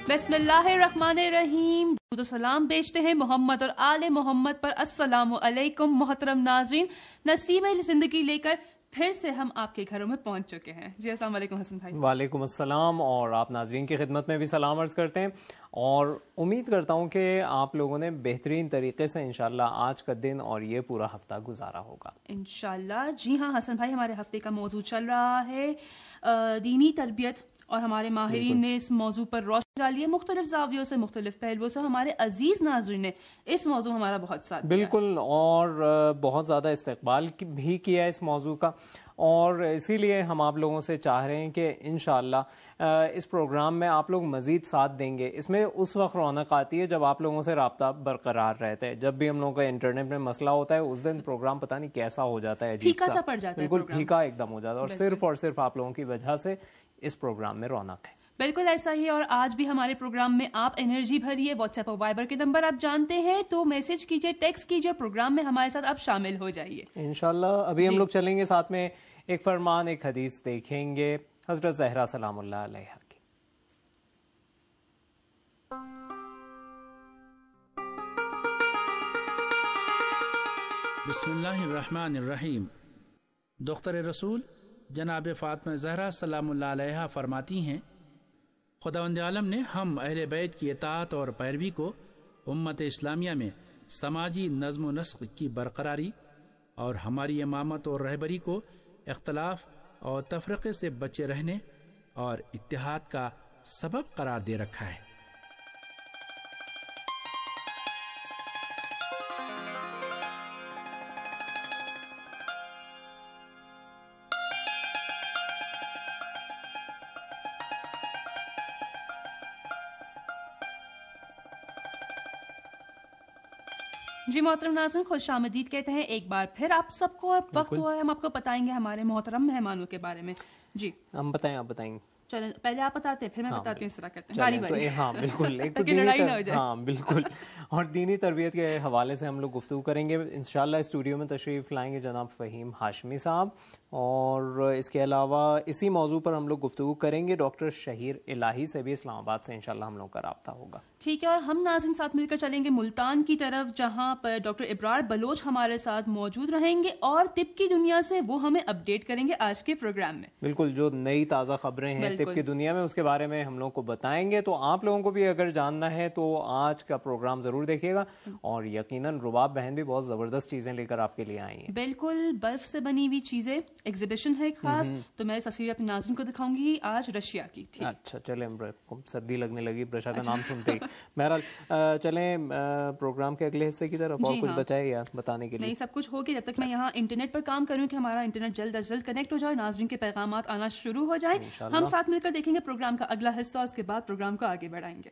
بسم اللہ الرحمن الرحیم. درود و سلام بیچتے ہیں محمد اور آل محمد پر. السلام علیکم محترم ناظرین. نسیم زندگی لے کر پھر سے ہم آپ کے گھروں میں پہنچ چکے ہیں. جی السلام علیکم حسن بھائی. وعلیکم السلام. اور آپ ناظرین کی خدمت میں بھی سلام عرض کرتے ہیں اور امید کرتا ہوں کہ آپ لوگوں نے بہترین طریقے سے انشاءاللہ آج کا دن اور یہ پورا ہفتہ گزارا ہوگا انشاءاللہ. جی ہاں حسن بھائی, ہمارے ہفتے کا موضوع چل رہا ہے دینی تربیت, اور ہمارے ماہرین نے اس موضوع پر روشنی ڈالی ہے مختلف زاویوں سے, مختلف پہلوؤں سے. ہمارے عزیز ناظرین نے اس موضوع ہمارا بہت ساتھ دیا. بالکل, اور بہت زیادہ استقبال بھی کیا ہے اس موضوع کا, اور اسی لیے ہم آپ لوگوں سے چاہ رہے ہیں کہ انشاءاللہ اس پروگرام میں آپ لوگ مزید ساتھ دیں گے. اس میں اس وقت رونق آتی ہے جب آپ لوگوں سے رابطہ برقرار رہتا ہے. جب بھی ہم لوگوں کا انٹرنیٹ میں مسئلہ ہوتا ہے اس دن پروگرام پتہ نہیں کیسا ہو جاتا ہے, عجیب پھیکا سا پڑ جاتا ہے, بالکل پھیکا ایک دم ہو جاتا ہے, اور صرف آپ لوگوں کی وجہ سے اس پروگرام میں رونق ہے. بالکل ایسا ہی. اور آج بھی ہمارے پروگرام میں آپ انرجی بھریے. واٹس ایپ اور وائبر کے نمبر آپ جانتے ہیں, تو میسج کیجئے, ٹیکسٹ کیجئے, پروگرام میں ہمارے ساتھ آپ شامل ہو جائیے انشاءاللہ. ابھی ہم لوگ چلیں گے ساتھ میں ایک فرمان, ایک حدیث دیکھیں گے حضرت زہرا سلام اللہ علیہا کی. بسم اللہ الرحمن الرحیم. دختر رسول جناب فاطمہ زہرا سلام اللہ علیہا فرماتی ہیں, خداوند عالم نے ہم اہل بیت کی اطاعت اور پیروی کو امت اسلامیہ میں سماجی نظم و نسق کی برقراری اور ہماری امامت اور رہبری کو اختلاف اور تفرقے سے بچے رہنے اور اتحاد کا سبب قرار دے رکھا ہے. جی محترم ناظرین, خوش آمدید کہتے ہیں ایک بار پھر آپ سب کو. اور وقت ہوا ہے ہم آپ کو بتائیں گے ہمارے محترم مہمانوں کے بارے میں. جی ہم بتائیں, آپ بتائیں گے. چلیں پہلے آپ بتاتے ہیں, پھر میں بتاتی ہوں, اس طرح کرتے ہیں باری باری. ہاں بالکل, ایک تو لڑائی نہ ہو جائے. ہاں بالکل. اور دینی تربیت کے حوالے سے ہم لوگ گفتگو کریں گے. انشاءاللہ اسٹوڈیو میں تشریف لائیں گے جناب فہیم ہاشمی صاحب, اور اس کے علاوہ اسی موضوع پر ہم لوگ گفتگو کریں گے ڈاکٹر شہیر الہی سے بھی اسلام آباد سے انشاءاللہ ہم لوگ کا رابطہ ہوگا. ٹھیک ہے. اور ہم ناظرین ساتھ مل کر چلیں گے ملتان کی طرف, جہاں پر ڈاکٹر ابرار بلوچ ہمارے ساتھ موجود رہیں گے اور طب کی دنیا سے وہ ہمیں اپڈیٹ کریں گے آج کے پروگرام میں. بالکل, جو نئی تازہ خبریں ہیں طب کی دنیا میں اس کے بارے میں ہم لوگوں کو بتائیں گے. تو آپ لوگوں کو بھی اگر جاننا ہے تو آج کا پروگرام ضرور دیکھیے گا, اور یقیناً رباب بہن بھی بہت زبردست چیزیں لے کر آپ کے لیے آئی ہیں. بالکل, برف سے بنی ہوئی چیزیں, ایگزیبیشن ہے خاص, تو میں تصویر اپنے ناظرین کو دکھاؤں گی آج رشیا کی. اچھا چلیں, سردی لگنے لگی برشا کا نام سنتے ہی. بہرحال چلیں پروگرام کے اگلے حصے کی طرف. اور کچھ بچائے یا بتانے کے لیے؟ نہیں, سب کچھ ہو گیا. جب تک میں یہاں انٹرنیٹ پر کام کروں کہ ہمارا انٹرنیٹ جلد از جلد کنیکٹ ہو جائے, ناظرین کے پیغامات آنا شروع ہو جائیں. ہم ساتھ مل کر دیکھیں گے پروگرام کا اگلا حصہ, اس کے بعد پروگرام کو آگے بڑھائیں گے.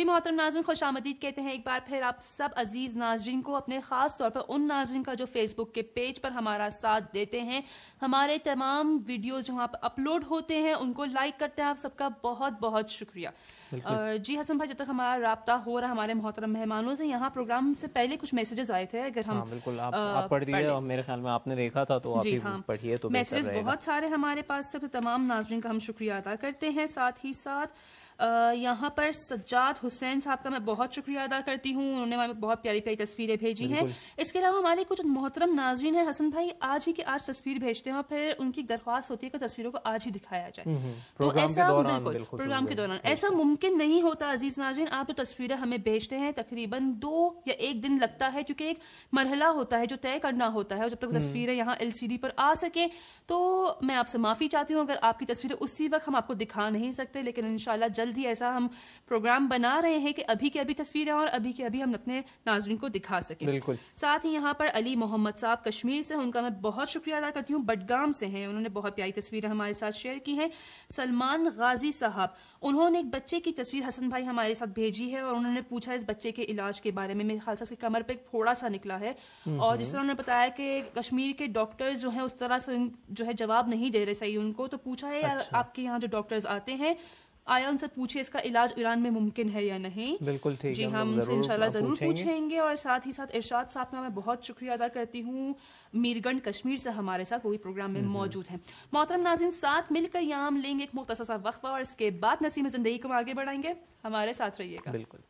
محترم ناظرین، خوش آمدید کہتے ہیں ایک بار پھر آپ سب عزیز ناظرین کو، اپنے خاص طور پر ان ناظرین کا جو فیس بک کے پیج پر ہمارا ساتھ دیتے ہیں، ہمارے تمام ویڈیوز جو وہاں پہ اپلوڈ ہوتے ہیں ان کو لائک کرتے ہیں. آپ سب کا بہت بہت شکریہ. جی حسن بھائی، جب تک ہمارا رابطہ ہو رہا ہمارے محترم مہمانوں سے، یہاں پروگرام سے پہلے کچھ میسیجز آئے تھے، اگر ہم بالکل آپ پڑھ دیجیے، اور میرے خیال میں آپ نے دیکھا تھا تو آپ جی ہی ہاں پڑھیے تو میسیجز بہت سارے ہمارے پاس. سب تمام ناظرین کا ہم شکریہ ادا کرتے ہیں. ساتھ ہی ساتھ یہاں پر سجاد حسین صاحب کا میں بہت شکریہ ادا کرتی ہوں، انہوں نے ہمیں بہت پیاری پیاری تصویریں بھیجی ہیں. اس کے علاوہ ہمارے کچھ محترم ناظرین ہیں حسن بھائی، آج ہی کے آج تصویر بھیجتے ہیں اور پھر ان کی درخواست ہوتی ہے کہ تصویروں کو آج ہی دکھایا جائے. تو ایسا بالکل پروگرام کے دوران ایسا ممکن نہیں ہوتا. عزیز ناظرین، آپ جو تصویریں ہمیں بھیجتے ہیں تقریباً 2 یا 1 دن لگتا ہے، کیونکہ ایک مرحلہ ہوتا ہے جو طے کرنا ہوتا ہے، اور جب تک تصویریں یہاں LCD پر آ سکیں تو میں آپ سے معافی چاہتی ہوں اگر آپ کی تصویریں اسی وقت ہم آپ کو دکھا نہیں سکتے، لیکن انشاءاللہ جلد ہی ایسا ہم پروگرام بنا رہے ہیں کہ ابھی کے ابھی تصویریں اور ابھی کے ابھی ہم اپنے ناظرین کو دکھا سکیں. بالکل. ساتھ ہی یہاں پر علی محمد صاحب کشمیر سے، ان کا میں بہت شکریہ ادا کرتی ہوں، بڈگام سے ہیں، انہوں نے بہت پیاری تصویریں ہمارے ساتھ شیئر کی ہیں. سلمان غازی صاحب، انہوں نے ایک بچے کی تصویر حسن بھائی ہمارے ساتھ بھیجی ہے، اور انہوں نے پوچھا اس بچے کے علاج کے بارے میں. میرے خیال سے اس کی کمر پہ ایک پھوڑا سا نکلا ہے، اور جس طرح انہوں نے بتایا کہ کشمیر کے ڈاکٹرز جو ہیں اس طرح سے جو ہے جواب نہیں دے رہے صحیح ان کو. تو پوچھا ہے آپ کے یہاں جو ڈاکٹرز آتے ہیں آیا ان سے پوچھے اس کا علاج ایران میں ممکن ہے یا نہیں. بالکل ٹھیک. جی ہم ان سے انشاءاللہ ضرور پوچھیں گے. اور ساتھ ہی ساتھ ارشاد صاحب کا میں بہت شکریہ ادا کرتی ہوں، میرگنڈ کشمیر سے ہمارے ساتھ وہی پروگرام میں موجود ہیں. محترم ناظرین، ساتھ مل کر یہاں ہم لیں گے ایک مختصر سا وقفہ، اور اس کے بعد نسیم زندگی کو آگے بڑھائیں گے. ہمارے ساتھ رہیے گا. بالکل.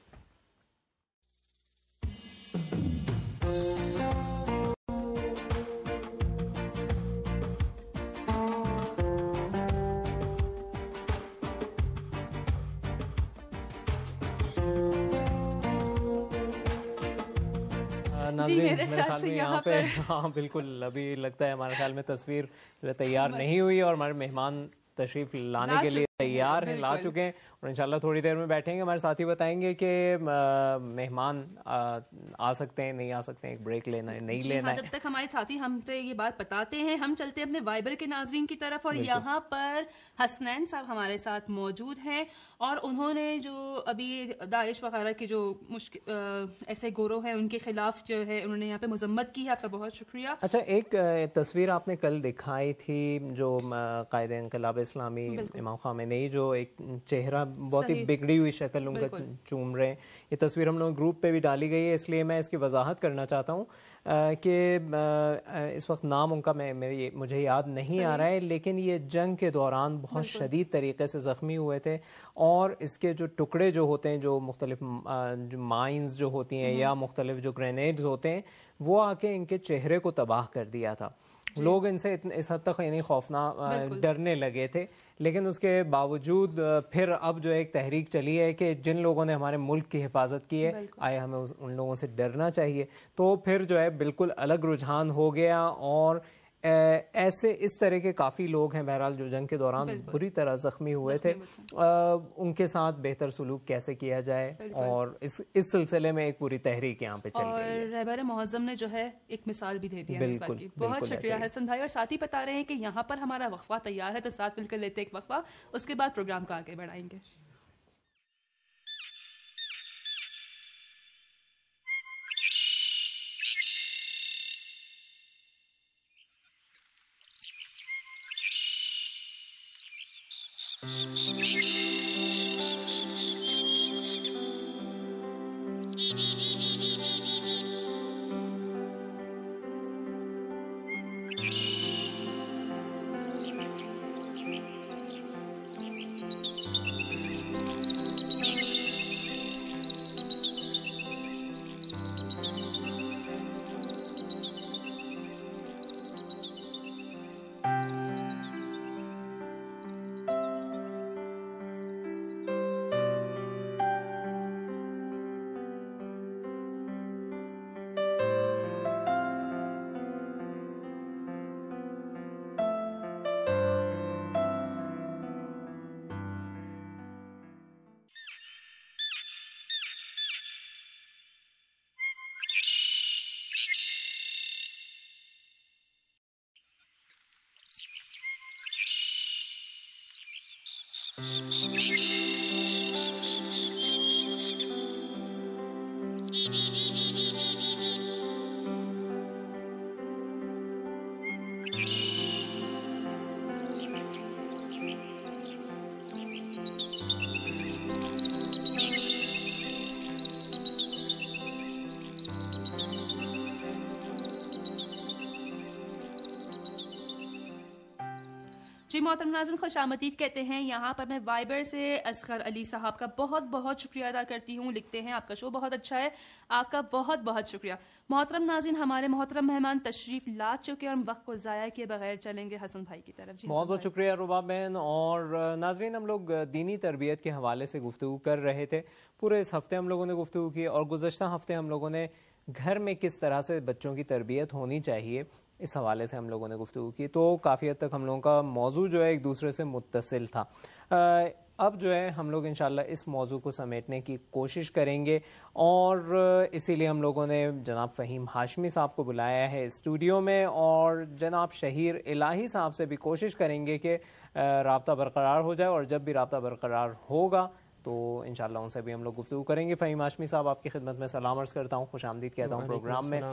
میرے خیال میں یہاں پہ ہاں بالکل ابھی لگتا ہے ہمارے خیال میں تصویر تیار نہیں ہوئی، اور ہمارے مہمان تشریف لانے کے لیے تیار ہیں، لا چکے ہیں، اور انشاءاللہ تھوڑی دیر میں بیٹھیں گے. ہمارے ساتھی بتائیں گے کہ مہمان آ سکتے ہیں نہیں آ سکتے ہیں، ایک بریک لینا ہے نہیں لینا ہے. جب تک ہمارے ساتھی ہم سے یہ بات بتاتے ہیں ہم چلتے ہیں اپنے وائبر کے ناظرین کی طرف. اور یہاں پر حسنین صاحب ہمارے ساتھ موجود ہیں، اور انہوں نے جو ابھی داعش وغیرہ کے جو ایسے گروہ ہیں ان کے خلاف جو ہے انہوں نے یہاں پہ مذمت کی ہے. آپ کا بہت شکریہ. اچھا، ایک تصویر آپ نے کل دکھائی تھی جو قائد انقلاب اسلامی امام خامنئی جو ایک چہرہ بہت ہی بگڑی ہوئی شکل ان کا چوم رہے ہیں، یہ تصویر ہم لوگ گروپ پہ بھی ڈالی گئی ہے، اس لیے میں اس کی وضاحت کرنا چاہتا ہوں کہ اس وقت نام ان کا مجھے یاد نہیں آ رہا ہے، لیکن یہ جنگ کے دوران بہت شدید طریقے سے زخمی ہوئے تھے، اور اس کے جو ٹکڑے جو ہوتے ہیں، جو مختلف مائنز جو ہوتی ہیں یا مختلف جو گرینیڈز ہوتے ہیں، وہ آ کے ان کے چہرے کو تباہ کر دیا تھا. لوگ ان سے اس حد تک یعنی خوفناک ڈرنے لگے تھے، لیکن اس کے باوجود پھر اب جو ایک تحریک چلی ہے کہ جن لوگوں نے ہمارے ملک کی حفاظت کی ہے آئے ہمیں ان لوگوں سے ڈرنا چاہیے. تو پھر جو ہے بالکل الگ رجحان ہو گیا، اور ایسے اس طرح کے کافی لوگ ہیں بہرحال جو جنگ کے دوران بری طرح زخمی ہوئے تھے، ان کے ساتھ بہتر سلوک کیسے کیا جائے، اور اس سلسلے میں ایک پوری تحریک یہاں پہ چل رہی ہے. اور رہبر معظم نے جو ہے ایک مثال بھی دے دیا ہے اس بات کی. بہت شکریہ حسن بھائی. اور ساتھی بتا رہے ہیں کہ یہاں پر ہمارا وقفہ تیار ہے، تو ساتھ مل کر لیتے ایک وقفہ، اس کے بعد پروگرام کو آگے بڑھائیں گے. جی محترم ناظرین، خوش آمدید کہتے ہیں. یہاں پر میں وائبر سے اصغر علی صاحب کا بہت بہت شکریہ ادا کرتی ہوں. لکھتے ہیں آپ کا شو بہت اچھا ہے. آپ کا بہت بہت شکریہ. محترم ناظرین، ہمارے محترم مہمان تشریف لا چکے اور ہم وقت کو ضائع کیے بغیر چلیں گے حسن بھائی کی طرف. جی بہت بہت شکریہ رباب بہن. اور ناظرین، ہم لوگ دینی تربیت کے حوالے سے گفتگو کر رہے تھے. پورے اس ہفتے ہم لوگوں نے گفتگو کی اور گزشتہ ہفتے ہم لوگوں نے گھر میں کس طرح سے بچوں کی تربیت ہونی چاہیے اس حوالے سے ہم لوگوں نے گفتگو کی. تو کافی حد تک ہم لوگوں کا موضوع جو ہے ایک دوسرے سے متصل تھا. اب جو ہے ہم لوگ انشاءاللہ اس موضوع کو سمیٹنے کی کوشش کریں گے اور اسی لیے ہم لوگوں نے جناب فہیم ہاشمی صاحب کو بلایا ہے اسٹوڈیو میں اور جناب شہیر الہی صاحب سے بھی کوشش کریں گے کہ رابطہ برقرار ہو جائے. اور جب بھی رابطہ برقرار ہوگا تو انشاءاللہ ان سے بھی ہم لوگ گفتگو کریں گے. فہیم ہاشمی صاحب، آپ کی خدمت میں سلام عرض کرتا ہوں، خوش آمدید کہتا ہوں پروگرام میں.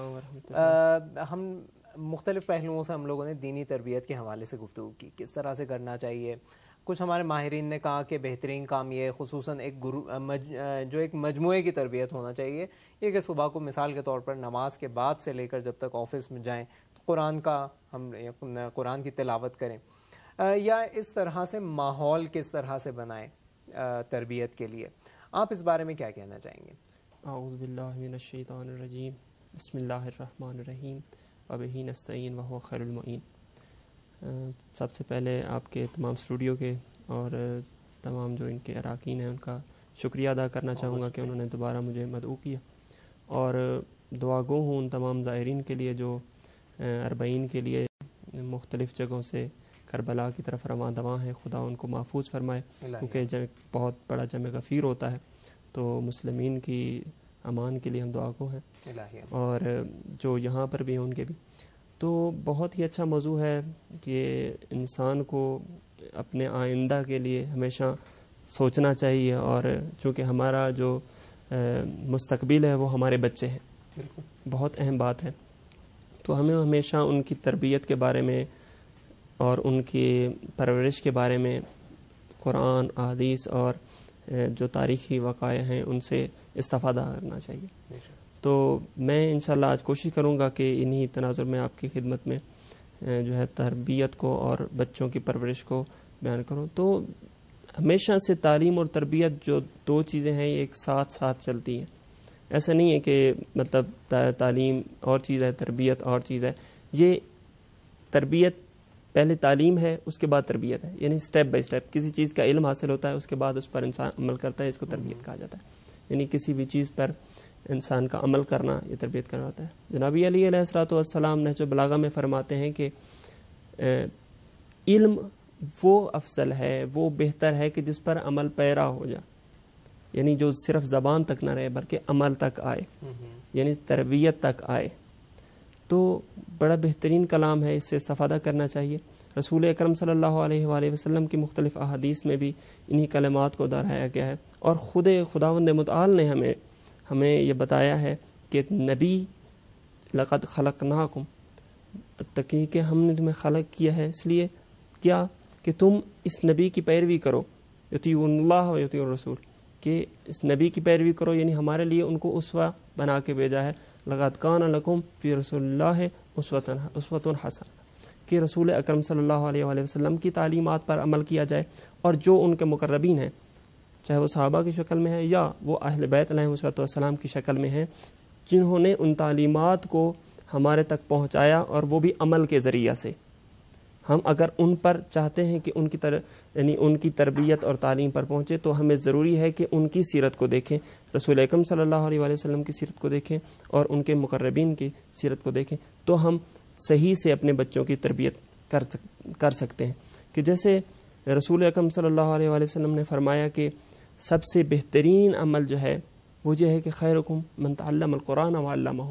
ہم مختلف پہلوؤں سے ہم لوگوں نے دینی تربیت کے حوالے سے گفتگو کی، کس طرح سے کرنا چاہیے. کچھ ہمارے ماہرین نے کہا کہ بہترین کام یہ خصوصاً ایک جو ایک مجموعے کی تربیت ہونا چاہیے، یہ کہ صبح کو مثال کے طور پر نماز کے بعد سے لے کر جب تک آفس میں جائیں ہم قرآن کی تلاوت کریں، یا اس طرح سے ماحول کس طرح سے بنائیں تربیت کے لیے. آپ اس بارے میں کیا کہنا چاہیں گے؟ اعوذ باللہ من الشیطان الرجیم، بسم اللہ الرحمن الرحیم، وبہ نستعین وہو خیر المعین. سب سے پہلے آپ کے تمام اسٹوڈیو کے اور تمام جو ان کے اراکین ہیں ان کا شکریہ ادا کرنا چاہوں گا کہ انہوں نے دوبارہ مجھے مدعو کیا، اور دعا گو ہوں ان تمام زائرین کے لیے جو اربعین کے لیے مختلف جگہوں سے کربلا کی طرف رواں دواں ہیں. خدا ان کو محفوظ فرمائے، کیونکہ بہت بڑا جمع غفیر ہوتا ہے، تو مسلمین کی امان کے لیے ہم دعا گو ہیں، اور جو یہاں پر بھی ہیں ان کے بھی. تو بہت ہی اچھا موضوع ہے کہ انسان کو اپنے آئندہ کے لیے ہمیشہ سوچنا چاہیے، اور چونکہ ہمارا جو مستقبل ہے وہ ہمارے بچے ہیں، بہت اہم بات ہے. تو ہمیں ہمیشہ ان کی تربیت کے بارے میں اور ان کی پرورش کے بارے میں قرآن، احادیث اور جو تاریخی وقائع ہیں ان سے استفادہ کرنا چاہیے. تو میں انشاءاللہ آج کوشش کروں گا کہ انہی تناظر میں آپ کی خدمت میں جو ہے تربیت کو اور بچوں کی پرورش کو بیان کروں. تو ہمیشہ سے تعلیم اور تربیت جو دو چیزیں ہیں یہ ایک ساتھ ساتھ چلتی ہیں. ایسا نہیں ہے کہ مطلب تعلیم اور چیز ہے تربیت اور چیز ہے. یہ تربیت پہلے تعلیم ہے، اس کے بعد تربیت ہے، یعنی سٹیپ بائی سٹیپ. کسی چیز کا علم حاصل ہوتا ہے، اس کے بعد اس پر انسان عمل کرتا ہے، اس کو تربیت کہا جاتا ہے. یعنی کسی بھی چیز پر انسان کا عمل کرنا یہ تربیت کرنا ہوتا ہے. جناب علی علیہ الصلوۃ والسلام نہج البلاغہ میں فرماتے ہیں کہ علم وہ افضل ہے، وہ بہتر ہے کہ جس پر عمل پیرا ہو جائے، یعنی جو صرف زبان تک نہ رہے بلکہ عمل تک آئے، یعنی تربیت تک آئے. تو بڑا بہترین کلام ہے، اس سے استفادہ کرنا چاہیے. رسول اکرم صلی اللہ علیہ وآلہ وسلم کی مختلف احادیث میں بھی انہی کلمات کو دہرایا گیا ہے، اور خداوند متعال نے ہمیں یہ بتایا ہے کہ نبی لقد خلقناکم، تقی کہ ہم نے تمہیں خلق کیا ہے اس لیے کیا کہ تم اس نبی کی پیروی کرو، یطیعون اللہ و یطیعون الرسول، کہ اس نبی کی پیروی کرو، یعنی ہمارے لیے ان کو اسوہ بنا کے بھیجا ہے. لقد کان لکم فی رسول اللہ اسوۃ حسنہ، کہ رسول اکرم صلی اللہ علیہ وآلہ وسلم کی تعلیمات پر عمل کیا جائے، اور جو ان کے مقربین ہیں چاہے وہ صحابہ کی شکل میں ہیں یا وہ اہل بیت علیہ السلام کی شکل میں ہیں، جنہوں نے ان تعلیمات کو ہمارے تک پہنچایا، اور وہ بھی عمل کے ذریعہ سے. ہم اگر ان پر چاہتے ہیں کہ یعنی ان کی تربیت اور تعلیم پر پہنچے، تو ہمیں ضروری ہے کہ ان کی سیرت کو دیکھیں، رسول اکرم صلی اللہ علیہ وآلہ وسلم کی سیرت کو دیکھیں اور ان کے مقربین کی سیرت کو دیکھیں، تو ہم صحیح سے اپنے بچوں کی تربیت کر سکتے ہیں. کہ جیسے رسول اکرم صلی اللہ علیہ وآلہ وسلم نے فرمایا کہ سب سے بہترین عمل جو ہے وہ یہ ہے کہ خیرکم من تعلم القرآن وعلمہ.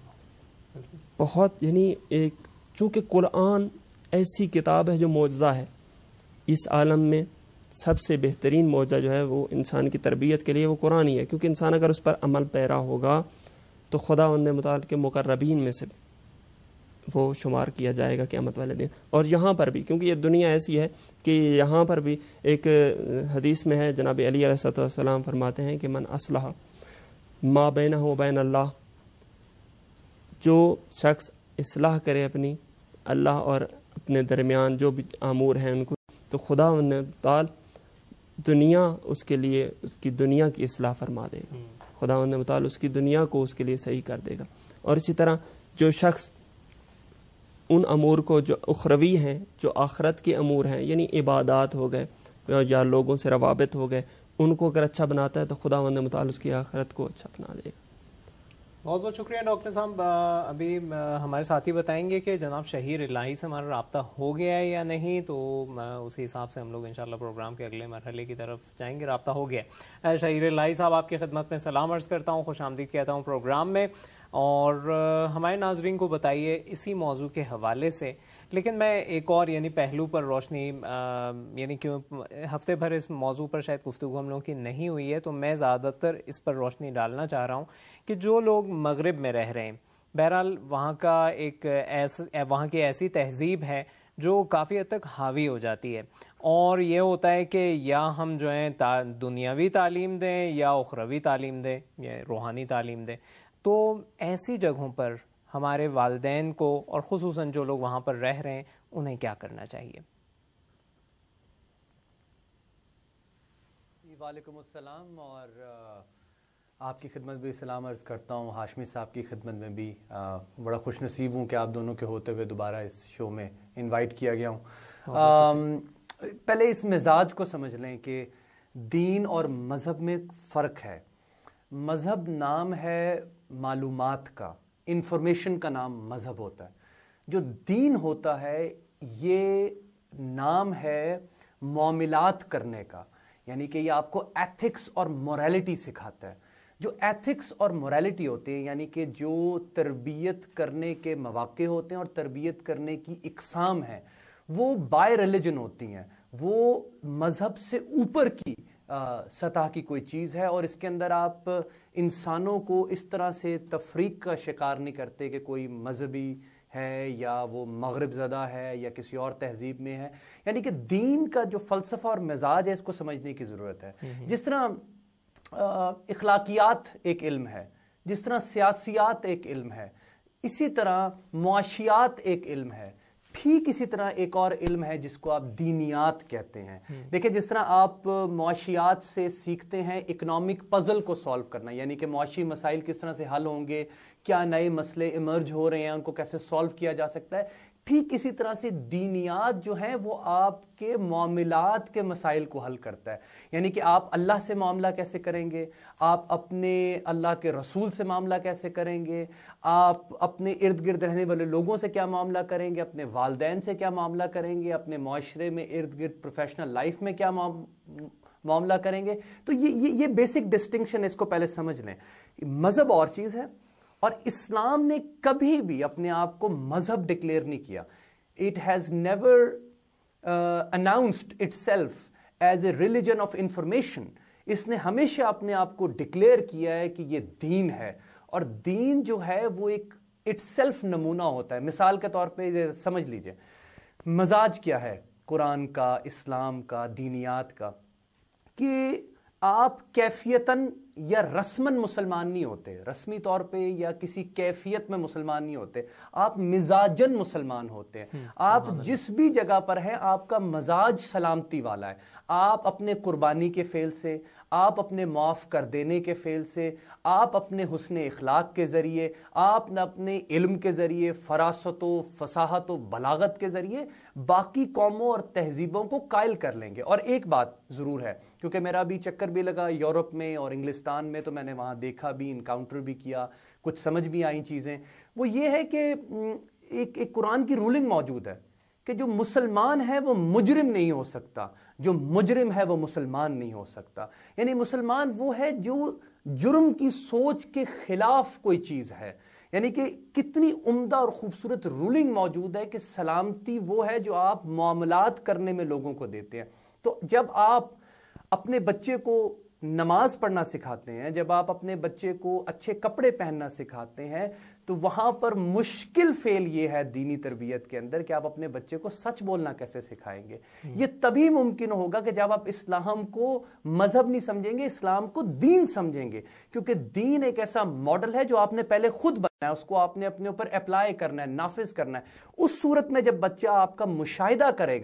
بہت یعنی چونکہ قرآن ایسی کتاب ہے جو معجزہ ہے، اس عالم میں سب سے بہترین معجزہ جو ہے وہ انسان کی تربیت کے لیے وہ قرآن ہی ہے. کیونکہ انسان اگر اس پر عمل پیرا ہوگا تو خدا ان متعال کے مقربین میں سے وہ شمار کیا جائے گا قیامت والے دن. اور یہاں پر بھی کیونکہ یہ دنیا ایسی ہے کہ یہاں پر بھی ایک حدیث میں ہے، جناب علی علیہ السلام فرماتے ہیں کہ من اصلح ما بینہ و بین اللہ، جو شخص اصلاح کرے اپنی اللہ اور اپنے درمیان جو بھی امور ہیں ان کو تو خدا تعالی دنیا اس کے لیے اس کی دنیا کی اصلاح فرما دے گا، خدا تعالی اس کی دنیا کو اس کے لیے صحیح کر دے گا. اور اسی طرح جو شخص ان امور کو جو اخروی ہیں، جو آخرت کے امور ہیں، یعنی عبادات ہو گئے یا لوگوں سے روابط ہو گئے، ان کو اگر اچھا بناتا ہے تو خدا متعال اس کی آخرت کو اچھا بنا دے گا. بہت بہت شکریہ ڈاکٹر صاحب. ابھی ہمارے ساتھی بتائیں گے کہ جناب شہیر الہی سے ہمارا رابطہ ہو گیا ہے یا نہیں، تو اسی حساب سے ہم لوگ انشاءاللہ پروگرام کے اگلے مرحلے کی طرف جائیں گے. رابطہ ہو گیا ہے. شہیر الہی صاحب آپ کی خدمت میں سلام عرض کرتا ہوں، خوش آمدید کہتا ہوں پروگرام میں. اور ہمارے ناظرین کو بتائیے اسی موضوع کے حوالے سے، لیکن میں ایک اور یعنی پہلو پر روشنی، یعنی کیوں ہفتے بھر اس موضوع پر شاید گفتگو ہم لوگوں کی نہیں ہوئی ہے، تو میں زیادہ تر اس پر روشنی ڈالنا چاہ رہا ہوں کہ جو لوگ مغرب میں رہ رہے ہیں، بہرحال وہاں کی ایسی تہذیب ہے جو کافی حد تک حاوی ہو جاتی ہے، اور یہ ہوتا ہے کہ یا ہم جو ہیں دنیاوی تعلیم دیں یا اخروی تعلیم دیں یا روحانی تعلیم دیں. تو ایسی جگہوں پر ہمارے والدین کو، اور خصوصاً جو لوگ وہاں پر رہ رہے ہیں، انہیں کیا کرنا چاہیے؟ وعلیکم السلام، اور آپ کی خدمت بھی سلام عرض کرتا ہوں. ہاشمی صاحب کی خدمت میں بھی بڑا خوش نصیب ہوں کہ آپ دونوں کے ہوتے ہوئے دوبارہ اس شو میں انوائٹ کیا گیا ہوں. پہلے اس مزاج کو سمجھ لیں کہ دین اور مذہب میں فرق ہے. مذہب نام ہے معلومات کا، انفارمیشن کا نام مذہب ہوتا ہے. جو دین ہوتا ہے یہ نام ہے معاملات کرنے کا، یعنی کہ یہ آپ کو ایتھکس اور موریلٹی سکھاتا ہے. جو ایتھکس اور موریلٹی ہوتے ہیں، یعنی کہ جو تربیت کرنے کے مواقع ہوتے ہیں اور تربیت کرنے کی اقسام ہیں، وہ بائی ریلیجن ہوتی ہیں، وہ مذہب سے اوپر کی سطح کی کوئی چیز ہے. اور اس کے اندر آپ انسانوں کو اس طرح سے تفریق کا شکار نہیں کرتے کہ کوئی مذہبی ہے یا وہ مغرب زدہ ہے یا کسی اور تہذیب میں ہے. یعنی کہ دین کا جو فلسفہ اور مزاج ہے اس کو سمجھنے کی ضرورت ہے. جس طرح اخلاقیات ایک علم ہے، جس طرح سیاسیات ایک علم ہے، اسی طرح معاشیات ایک علم ہے. ٹھیک اسی طرح ایک اور علم ہے جس کو آپ دینیات کہتے ہیں. دیکھیں جس طرح آپ معاشیات سے سیکھتے ہیں اکنامک پزل کو سالو کرنا، یعنی کہ معاشی مسائل کس طرح سے حل ہوں گے، کیا نئے مسئلے ایمرج ہو رہے ہیں، ان کو کیسے سالو کیا جا سکتا ہے. ٹھیک اسی طرح سے دینیات جو ہیں وہ آپ کے معاملات کے مسائل کو حل کرتا ہے. یعنی کہ آپ اللہ سے معاملہ کیسے کریں گے، آپ اپنے اللہ کے رسول سے معاملہ کیسے کریں گے، آپ اپنے ارد گرد رہنے والے لوگوں سے کیا معاملہ کریں گے، اپنے والدین سے کیا معاملہ کریں گے، اپنے معاشرے میں ارد گرد پروفیشنل لائف میں کیا معاملہ کریں گے. تو یہ بیسک ڈسٹنکشن، اس کو پہلے سمجھ لیں. مذہب اور چیز ہے، اور اسلام نے کبھی بھی اپنے آپ کو مذہب ڈکلیئر نہیں کیا. It has never announced itself as a religion of information. اس نے ہمیشہ اپنے آپ کو ڈکلیئر کیا ہے کہ یہ دین ہے، اور دین جو ہے وہ ایک itself نمونہ ہوتا ہے. مثال کے طور پہ سمجھ لیجئے مزاج کیا ہے قرآن کا، اسلام کا، دینیات کا، کہ آپ کیفیتاً یا رسماً مسلمان نہیں ہوتے، رسمی طور پہ یا کسی کیفیت میں مسلمان نہیں ہوتے، آپ مزاجن مسلمان ہوتے ہیں. آپ جس بھی جگہ پر ہیں آپ کا مزاج سلامتی والا ہے. آپ اپنے قربانی کے فعل سے، آپ اپنے معاف کر دینے کے فعل سے، آپ اپنے حسن اخلاق کے ذریعے، آپ اپنے علم کے ذریعے، فراست و فصاحت و بلاغت کے ذریعے باقی قوموں اور تہذیبوں کو قائل کر لیں گے. اور ایک بات ضرور ہے، کیونکہ میرا بھی چکر بھی لگا یورپ میں اور انگلستان میں، تو میں نے وہاں دیکھا بھی، انکاؤنٹر بھی کیا، کچھ سمجھ بھی آئیں چیزیں. وہ یہ ہے کہ ایک قرآن کی رولنگ موجود ہے کہ جو مسلمان ہے وہ مجرم نہیں ہو سکتا، جو مجرم ہے وہ مسلمان نہیں ہو سکتا. یعنی مسلمان وہ ہے جو جرم کی سوچ کے خلاف کوئی چیز ہے. یعنی کہ کتنی عمدہ اور خوبصورت رولنگ موجود ہے کہ سلامتی وہ ہے جو آپ معاملات کرنے میں لوگوں کو دیتے ہیں. تو جب آپ اپنے بچے کو نماز پڑھنا سکھاتے ہیں، جب آپ اپنے بچے کو اچھے کپڑے پہننا سکھاتے ہیں، تو وہاں پر مشکل فعل یہ ہے دینی تربیت کے اندر کہ آپ اپنے بچے کو سچ بولنا کیسے سکھائیں گے. یہ تبھی ممکن ہوگا کہ جب آپ اسلام کو مذہب نہیں سمجھیں گے، اسلام کو دین سمجھیں گے. کیونکہ دین ایک ایسا ماڈل ہے جو آپ نے پہلے خود بنایا ہے، اس کو آپ نے اپنے اوپر اپلائی کرنا ہے، نافذ کرنا ہے. اس صورت میں جب بچہ آپ کا مشاہدہ کرے گا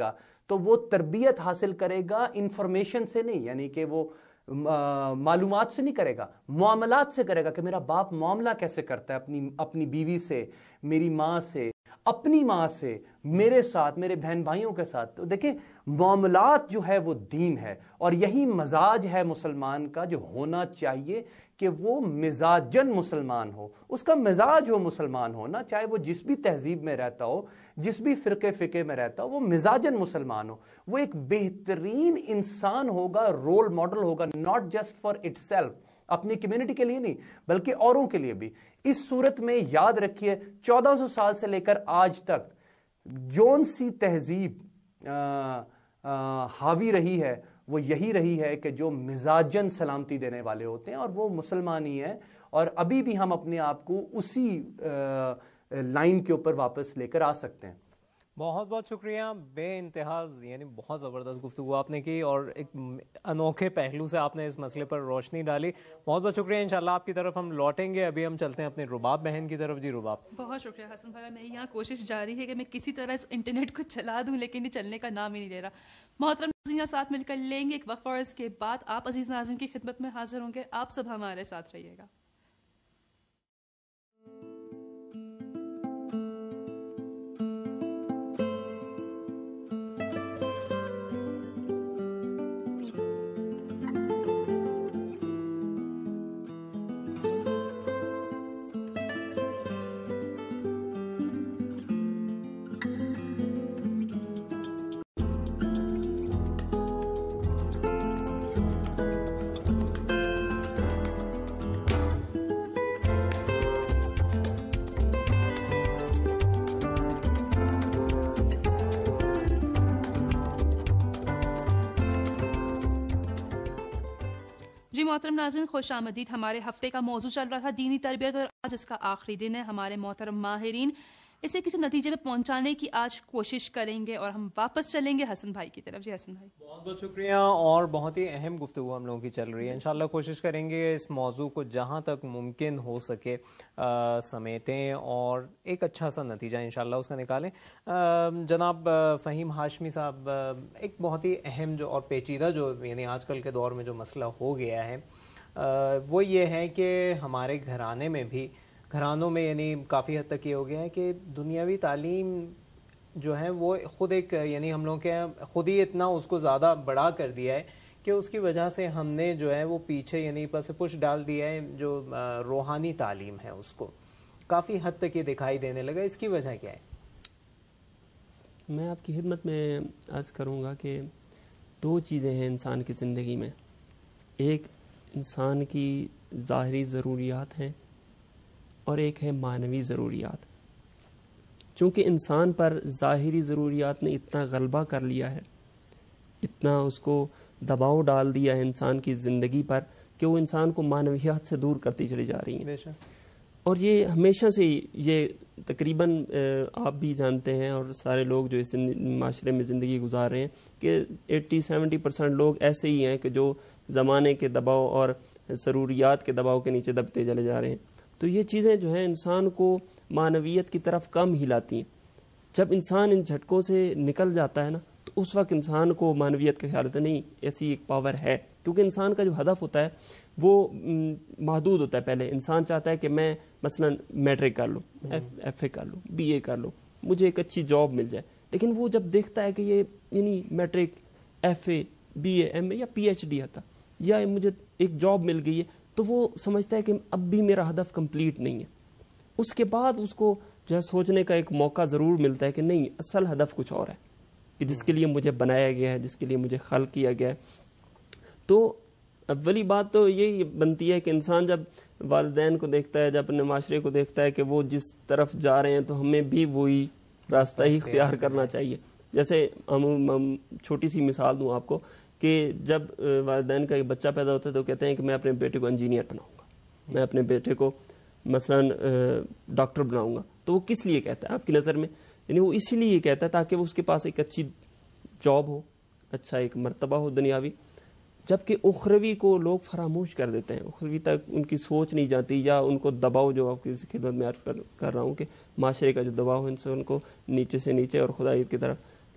تو وہ تربیت حاصل کرے گا انفارمیشن سے نہیں، یعنی کہ وہ معلومات سے نہیں کرے گا، معاملات سے کرے گا کہ میرا باپ معاملہ کیسے کرتا ہے اپنی بیوی سے، میری ماں سے، اپنی ماں سے، میرے ساتھ، میرے بہن بھائیوں کے ساتھ. تو دیکھیں معاملات جو ہے وہ دین ہے، اور یہی مزاج ہے مسلمان کا جو ہونا چاہیے کہ وہ مزاجن مسلمان ہو، اس کا مزاج وہ مسلمان ہونا، چاہے وہ جس بھی تہذیب میں رہتا ہو، جس بھی فقہ میں رہتا ہو، وہ مزاجن مسلمان ہو، وہ ایک بہترین انسان ہوگا، رول ماڈل ہوگا، not just for itself, اپنی کمیونٹی کے لیے نہیں بلکہ اوروں کے لیے بھی. اس صورت میں یاد رکھیے 1400 سال سے لے کر آج تک جون سی تہذیب حاوی رہی ہے وہ یہی رہی ہے کہ جو مزاجن سلامتی دینے والے ہوتے ہیں، اور وہ مسلمان ہی ہیں، اور ابھی بھی ہم اپنے آپ کو اسی لائن کے اوپر واپس لے کر آ سکتے ہیں. بہت بہت شکریہ، بے انتہا یعنی بہت زبردست گفتگو آپ نے کی، اور ایک انوکھے پہلو سے آپ نے اس مسئلے پر روشنی ڈالی. بہت بہت شکریہ. انشاءاللہ آپ کی طرف ہم لوٹیں گے. ابھی ہم چلتے ہیں اپنے رباب بہن کی طرف. جی رباب. بہت شکریہ حسن بھائی. میری یہاں کوشش جاری ہے کہ میں کسی طرح اس انٹرنیٹ کو چلا دوں، لیکن یہ چلنے کا نام ہی نہیں لے رہا. محترم ناظرین، ساتھ مل کر لیں گے ایک وقفہ، اور اس کے بعد آپ عزیز ناظرین کی خدمت میں حاضر ہوں گے. آپ سب ہمارے ساتھ رہیے گا. جی محترم ناظرین، خوش آمدید. ہمارے ہفتے کا موضوع چل رہا تھا دینی تربیت، اور آج اس کا آخری دن ہے. ہمارے محترم ماہرین اسے کسی نتیجے میں پہنچانے کی آج کوشش کریں گے، اور ہم واپس چلیں گے حسن بھائی کی طرف. جی حسن بھائی. بہت بہت شکریہ، اور بہت ہی اہم گفتگو ہم لوگوں کی چل رہی ہے. انشاءاللہ کوشش کریں گے اس موضوع کو جہاں تک ممکن ہو سکے سمیٹیں، اور ایک اچھا سا نتیجہ انشاءاللہ اس کا نکالیں. جناب فہیم ہاشمی صاحب، ایک بہت ہی اہم جو اور پیچیدہ جو یعنی آج کل کے دور میں جو مسئلہ ہو گیا ہے وہ یہ ہے کہ ہمارے گھرانوں میں یعنی کافی حد تک یہ ہو گیا ہے کہ دنیاوی تعلیم جو ہے وہ خود ایک یعنی ہم لوگ کے خود ہی اتنا اس کو زیادہ بڑا کر دیا ہے کہ اس کی وجہ سے ہم نے جو ہے وہ پیچھے یعنی پس پش ڈال دیا ہے. جو روحانی تعلیم ہے اس کو کافی حد تک یہ دکھائی دینے لگا. اس کی وجہ کیا ہے؟ میں آپ کی خدمت میں عرض کروں گا کہ دو چیزیں ہیں انسان کی زندگی میں. ایک انسان کی ظاہری ضروریات ہیں، اور ایک ہے معنوی ضروریات. چونکہ انسان پر ظاہری ضروریات نے اتنا غلبہ کر لیا ہے، اتنا اس کو دباؤ ڈال دیا ہے انسان کی زندگی پر، کہ وہ انسان کو معنویات سے دور کرتی چلی جا رہی ہیں. اور یہ ہمیشہ سے یہ تقریباً آپ بھی جانتے ہیں، اور سارے لوگ جو اس معاشرے میں زندگی گزار رہے ہیں، کہ 80-70% لوگ ایسے ہی ہیں کہ جو زمانے کے دباؤ اور ضروریات کے دباؤ کے نیچے دبتے چلے جا رہے ہیں. تو یہ چیزیں جو ہیں انسان کو معنویت کی طرف کم ہلاتی ہیں. جب انسان ان جھٹکوں سے نکل جاتا ہے نا، تو اس وقت انسان کو معنویت کا خیال ہوتا ہے نہیں ایسی ایک پاور ہے. کیونکہ انسان کا جو ہدف ہوتا ہے وہ محدود ہوتا ہے. پہلے انسان چاہتا ہے کہ میں مثلا میٹرک کر لوں، ایف اے کر لوں، بی اے کر لوں، مجھے ایک اچھی جاب مل جائے. لیکن وہ جب دیکھتا ہے کہ یہ یعنی matric, F A, B A, M A یا پی ایچ ڈی آتا، یا مجھے ایک جاب مل گئی ہے، تو وہ سمجھتا ہے کہ اب بھی میرا ہدف کمپلیٹ نہیں ہے. اس کے بعد اس کو جو ہے سوچنے کا ایک موقع ضرور ملتا ہے کہ نہیں، اصل ہدف کچھ اور ہے، کہ جس کے لیے مجھے بنایا گیا ہے، جس کے لیے مجھے خلق کیا گیا ہے. تو اولی بات تو یہی بنتی ہے کہ انسان جب والدین کو دیکھتا ہے، جب اپنے معاشرے کو دیکھتا ہے کہ وہ جس طرف جا رہے ہیں، تو ہمیں بھی وہی راستہ ہی اختیار کرنا چاہیے. جیسے ہم چھوٹی سی مثال دوں آپ کو، کہ جب والدین کا ایک بچہ پیدا ہوتا ہے تو کہتے ہیں کہ میں اپنے بیٹے کو انجینئر بناؤں گا، میں اپنے بیٹے کو مثلا ڈاکٹر بناؤں گا. تو وہ کس لیے کہتا ہے آپ کی نظر میں؟ یعنی وہ اسی لیے کہتا ہے تاکہ وہ اس کے پاس ایک اچھی جاب ہو، اچھا ایک مرتبہ ہو دنیاوی. جبکہ اخروی کو لوگ فراموش کر دیتے ہیں، اخروی تک ان کی سوچ نہیں جاتی، یا ان کو دباؤ جو آپ کی خدمت میں عرض کر رہا ہوں کہ معاشرے کا جو دباؤ ہے ان سے ان کو نیچے سے نیچے اور خدائیت کی طرف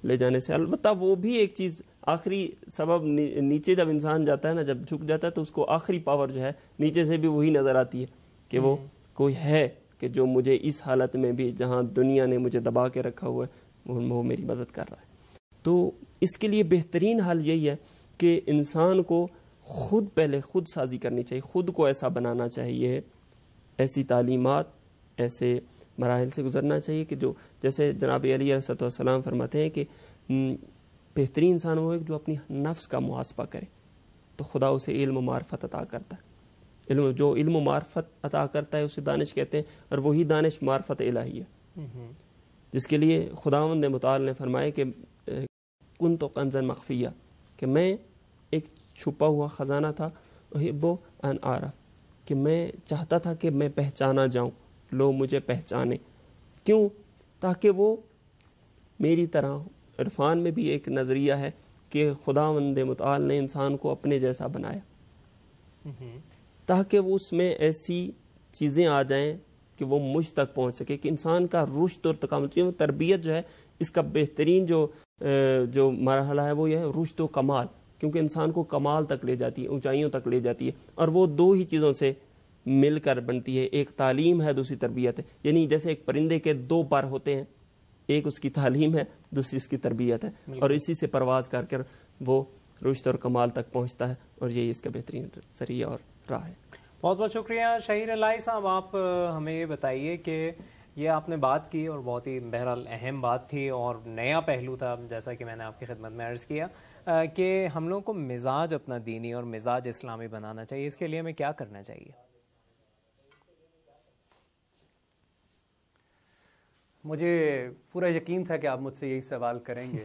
لے جانے سے. البتہ وہ بھی ایک چیز آخری سبب نیچے جب انسان جاتا ہے نا, جب جھک جاتا ہے تو اس کو آخری پاور جو ہے نیچے سے بھی وہی نظر آتی ہے کہ وہ کوئی ہے کہ جو مجھے اس حالت میں بھی جہاں دنیا نے مجھے دبا کے رکھا ہوا ہے وہ میری مدد کر رہا ہے. تو اس کے لیے بہترین حل یہی ہے کہ انسان کو پہلے خود سازی کرنی چاہیے, خود کو ایسا بنانا چاہیے, ایسی تعلیمات ایسے مراحل سے گزرنا چاہیے کہ جو جیسے جناب علی علیہ السلام فرماتے ہیں کہ بہترین انسان وہ ہے جو اپنی نفس کا محاسبہ کرے تو خدا اسے علم و معرفت عطا کرتا ہے. جو علم و معرفت عطا کرتا ہے اسے دانش کہتے ہیں, اور وہی دانش معرفت الہی ہے جس کے لیے خداوند متعال نے فرمایا کہ کن تو کنزن مخفیہ, کہ میں ایک چھپا ہوا خزانہ تھا, احب ان اعرف, کہ میں چاہتا تھا کہ میں پہچانا جاؤں, لوگ مجھے پہچانے. کیوں؟ تاکہ وہ میری طرح. عرفان میں بھی ایک نظریہ ہے کہ خداوند متعال نے انسان کو اپنے جیسا بنایا تاکہ وہ اس میں ایسی چیزیں آ جائیں کہ وہ مجھ تک پہنچ سکے, کہ انسان کا رشد اور تکامل. تربیت جو ہے اس کا بہترین جو مرحلہ ہے وہ یہ ہے رشد و کمال, کیونکہ انسان کو کمال تک لے جاتی ہے, اونچائیوں تک لے جاتی ہے, اور وہ دو ہی چیزوں سے مل کر بنتی ہے. ایک تعلیم ہے, دوسری تربیت ہے. یعنی جیسے ایک پرندے کے دو پر ہوتے ہیں, ایک اس کی تعلیم ہے, دوسری اس کی تربیت ہے, اور اسی سے پرواز کر کر وہ رشد اور کمال تک پہنچتا ہے, اور یہی اس کا بہترین ذریعہ اور راہ ہے. بہت بہت شکریہ شہیر الہی صاحب. آپ ہمیں یہ بتائیے کہ یہ آپ نے بات کی اور بہت ہی بہرحال اہم بات تھی اور نیا پہلو تھا, جیسا کہ میں نے آپ کی خدمت میں عرض کیا کہ ہم لوگوں کو مزاج اپنا دینی اور مزاج اسلامی بنانا چاہیے. اس کے لیے ہمیں کیا کرنا چاہیے؟ مجھے پورا یقین تھا کہ آپ مجھ سے یہی سوال کریں گے.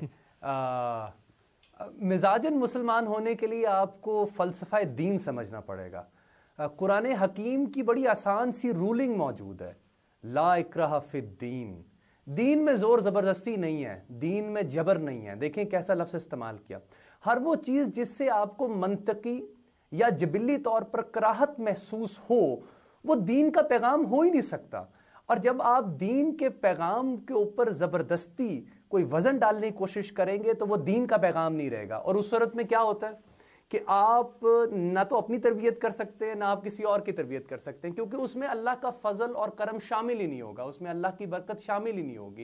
مزاجن مسلمان ہونے کے لیے آپ کو فلسفہ دین سمجھنا پڑے گا. قرآن حکیم کی بڑی آسان سی رولنگ موجود ہے, لا اکراہ فی الدین. دین میں زور زبردستی نہیں ہے, دین میں جبر نہیں ہے. دیکھیں کیسا لفظ استعمال کیا. ہر وہ چیز جس سے آپ کو منطقی یا جبلی طور پر کراہت محسوس ہو وہ دین کا پیغام ہو ہی نہیں سکتا. اور جب آپ دین کے پیغام کے اوپر زبردستی کوئی وزن ڈالنے کی کوشش کریں گے تو وہ دین کا پیغام نہیں رہے گا. اور اس صورت میں کیا ہوتا ہے کہ آپ نہ تو اپنی تربیت کر سکتے ہیں, نہ آپ کسی اور کی تربیت کر سکتے ہیں, کیونکہ اس میں اللہ کا فضل اور کرم شامل ہی نہیں ہوگا, اس میں اللہ کی برکت شامل ہی نہیں ہوگی.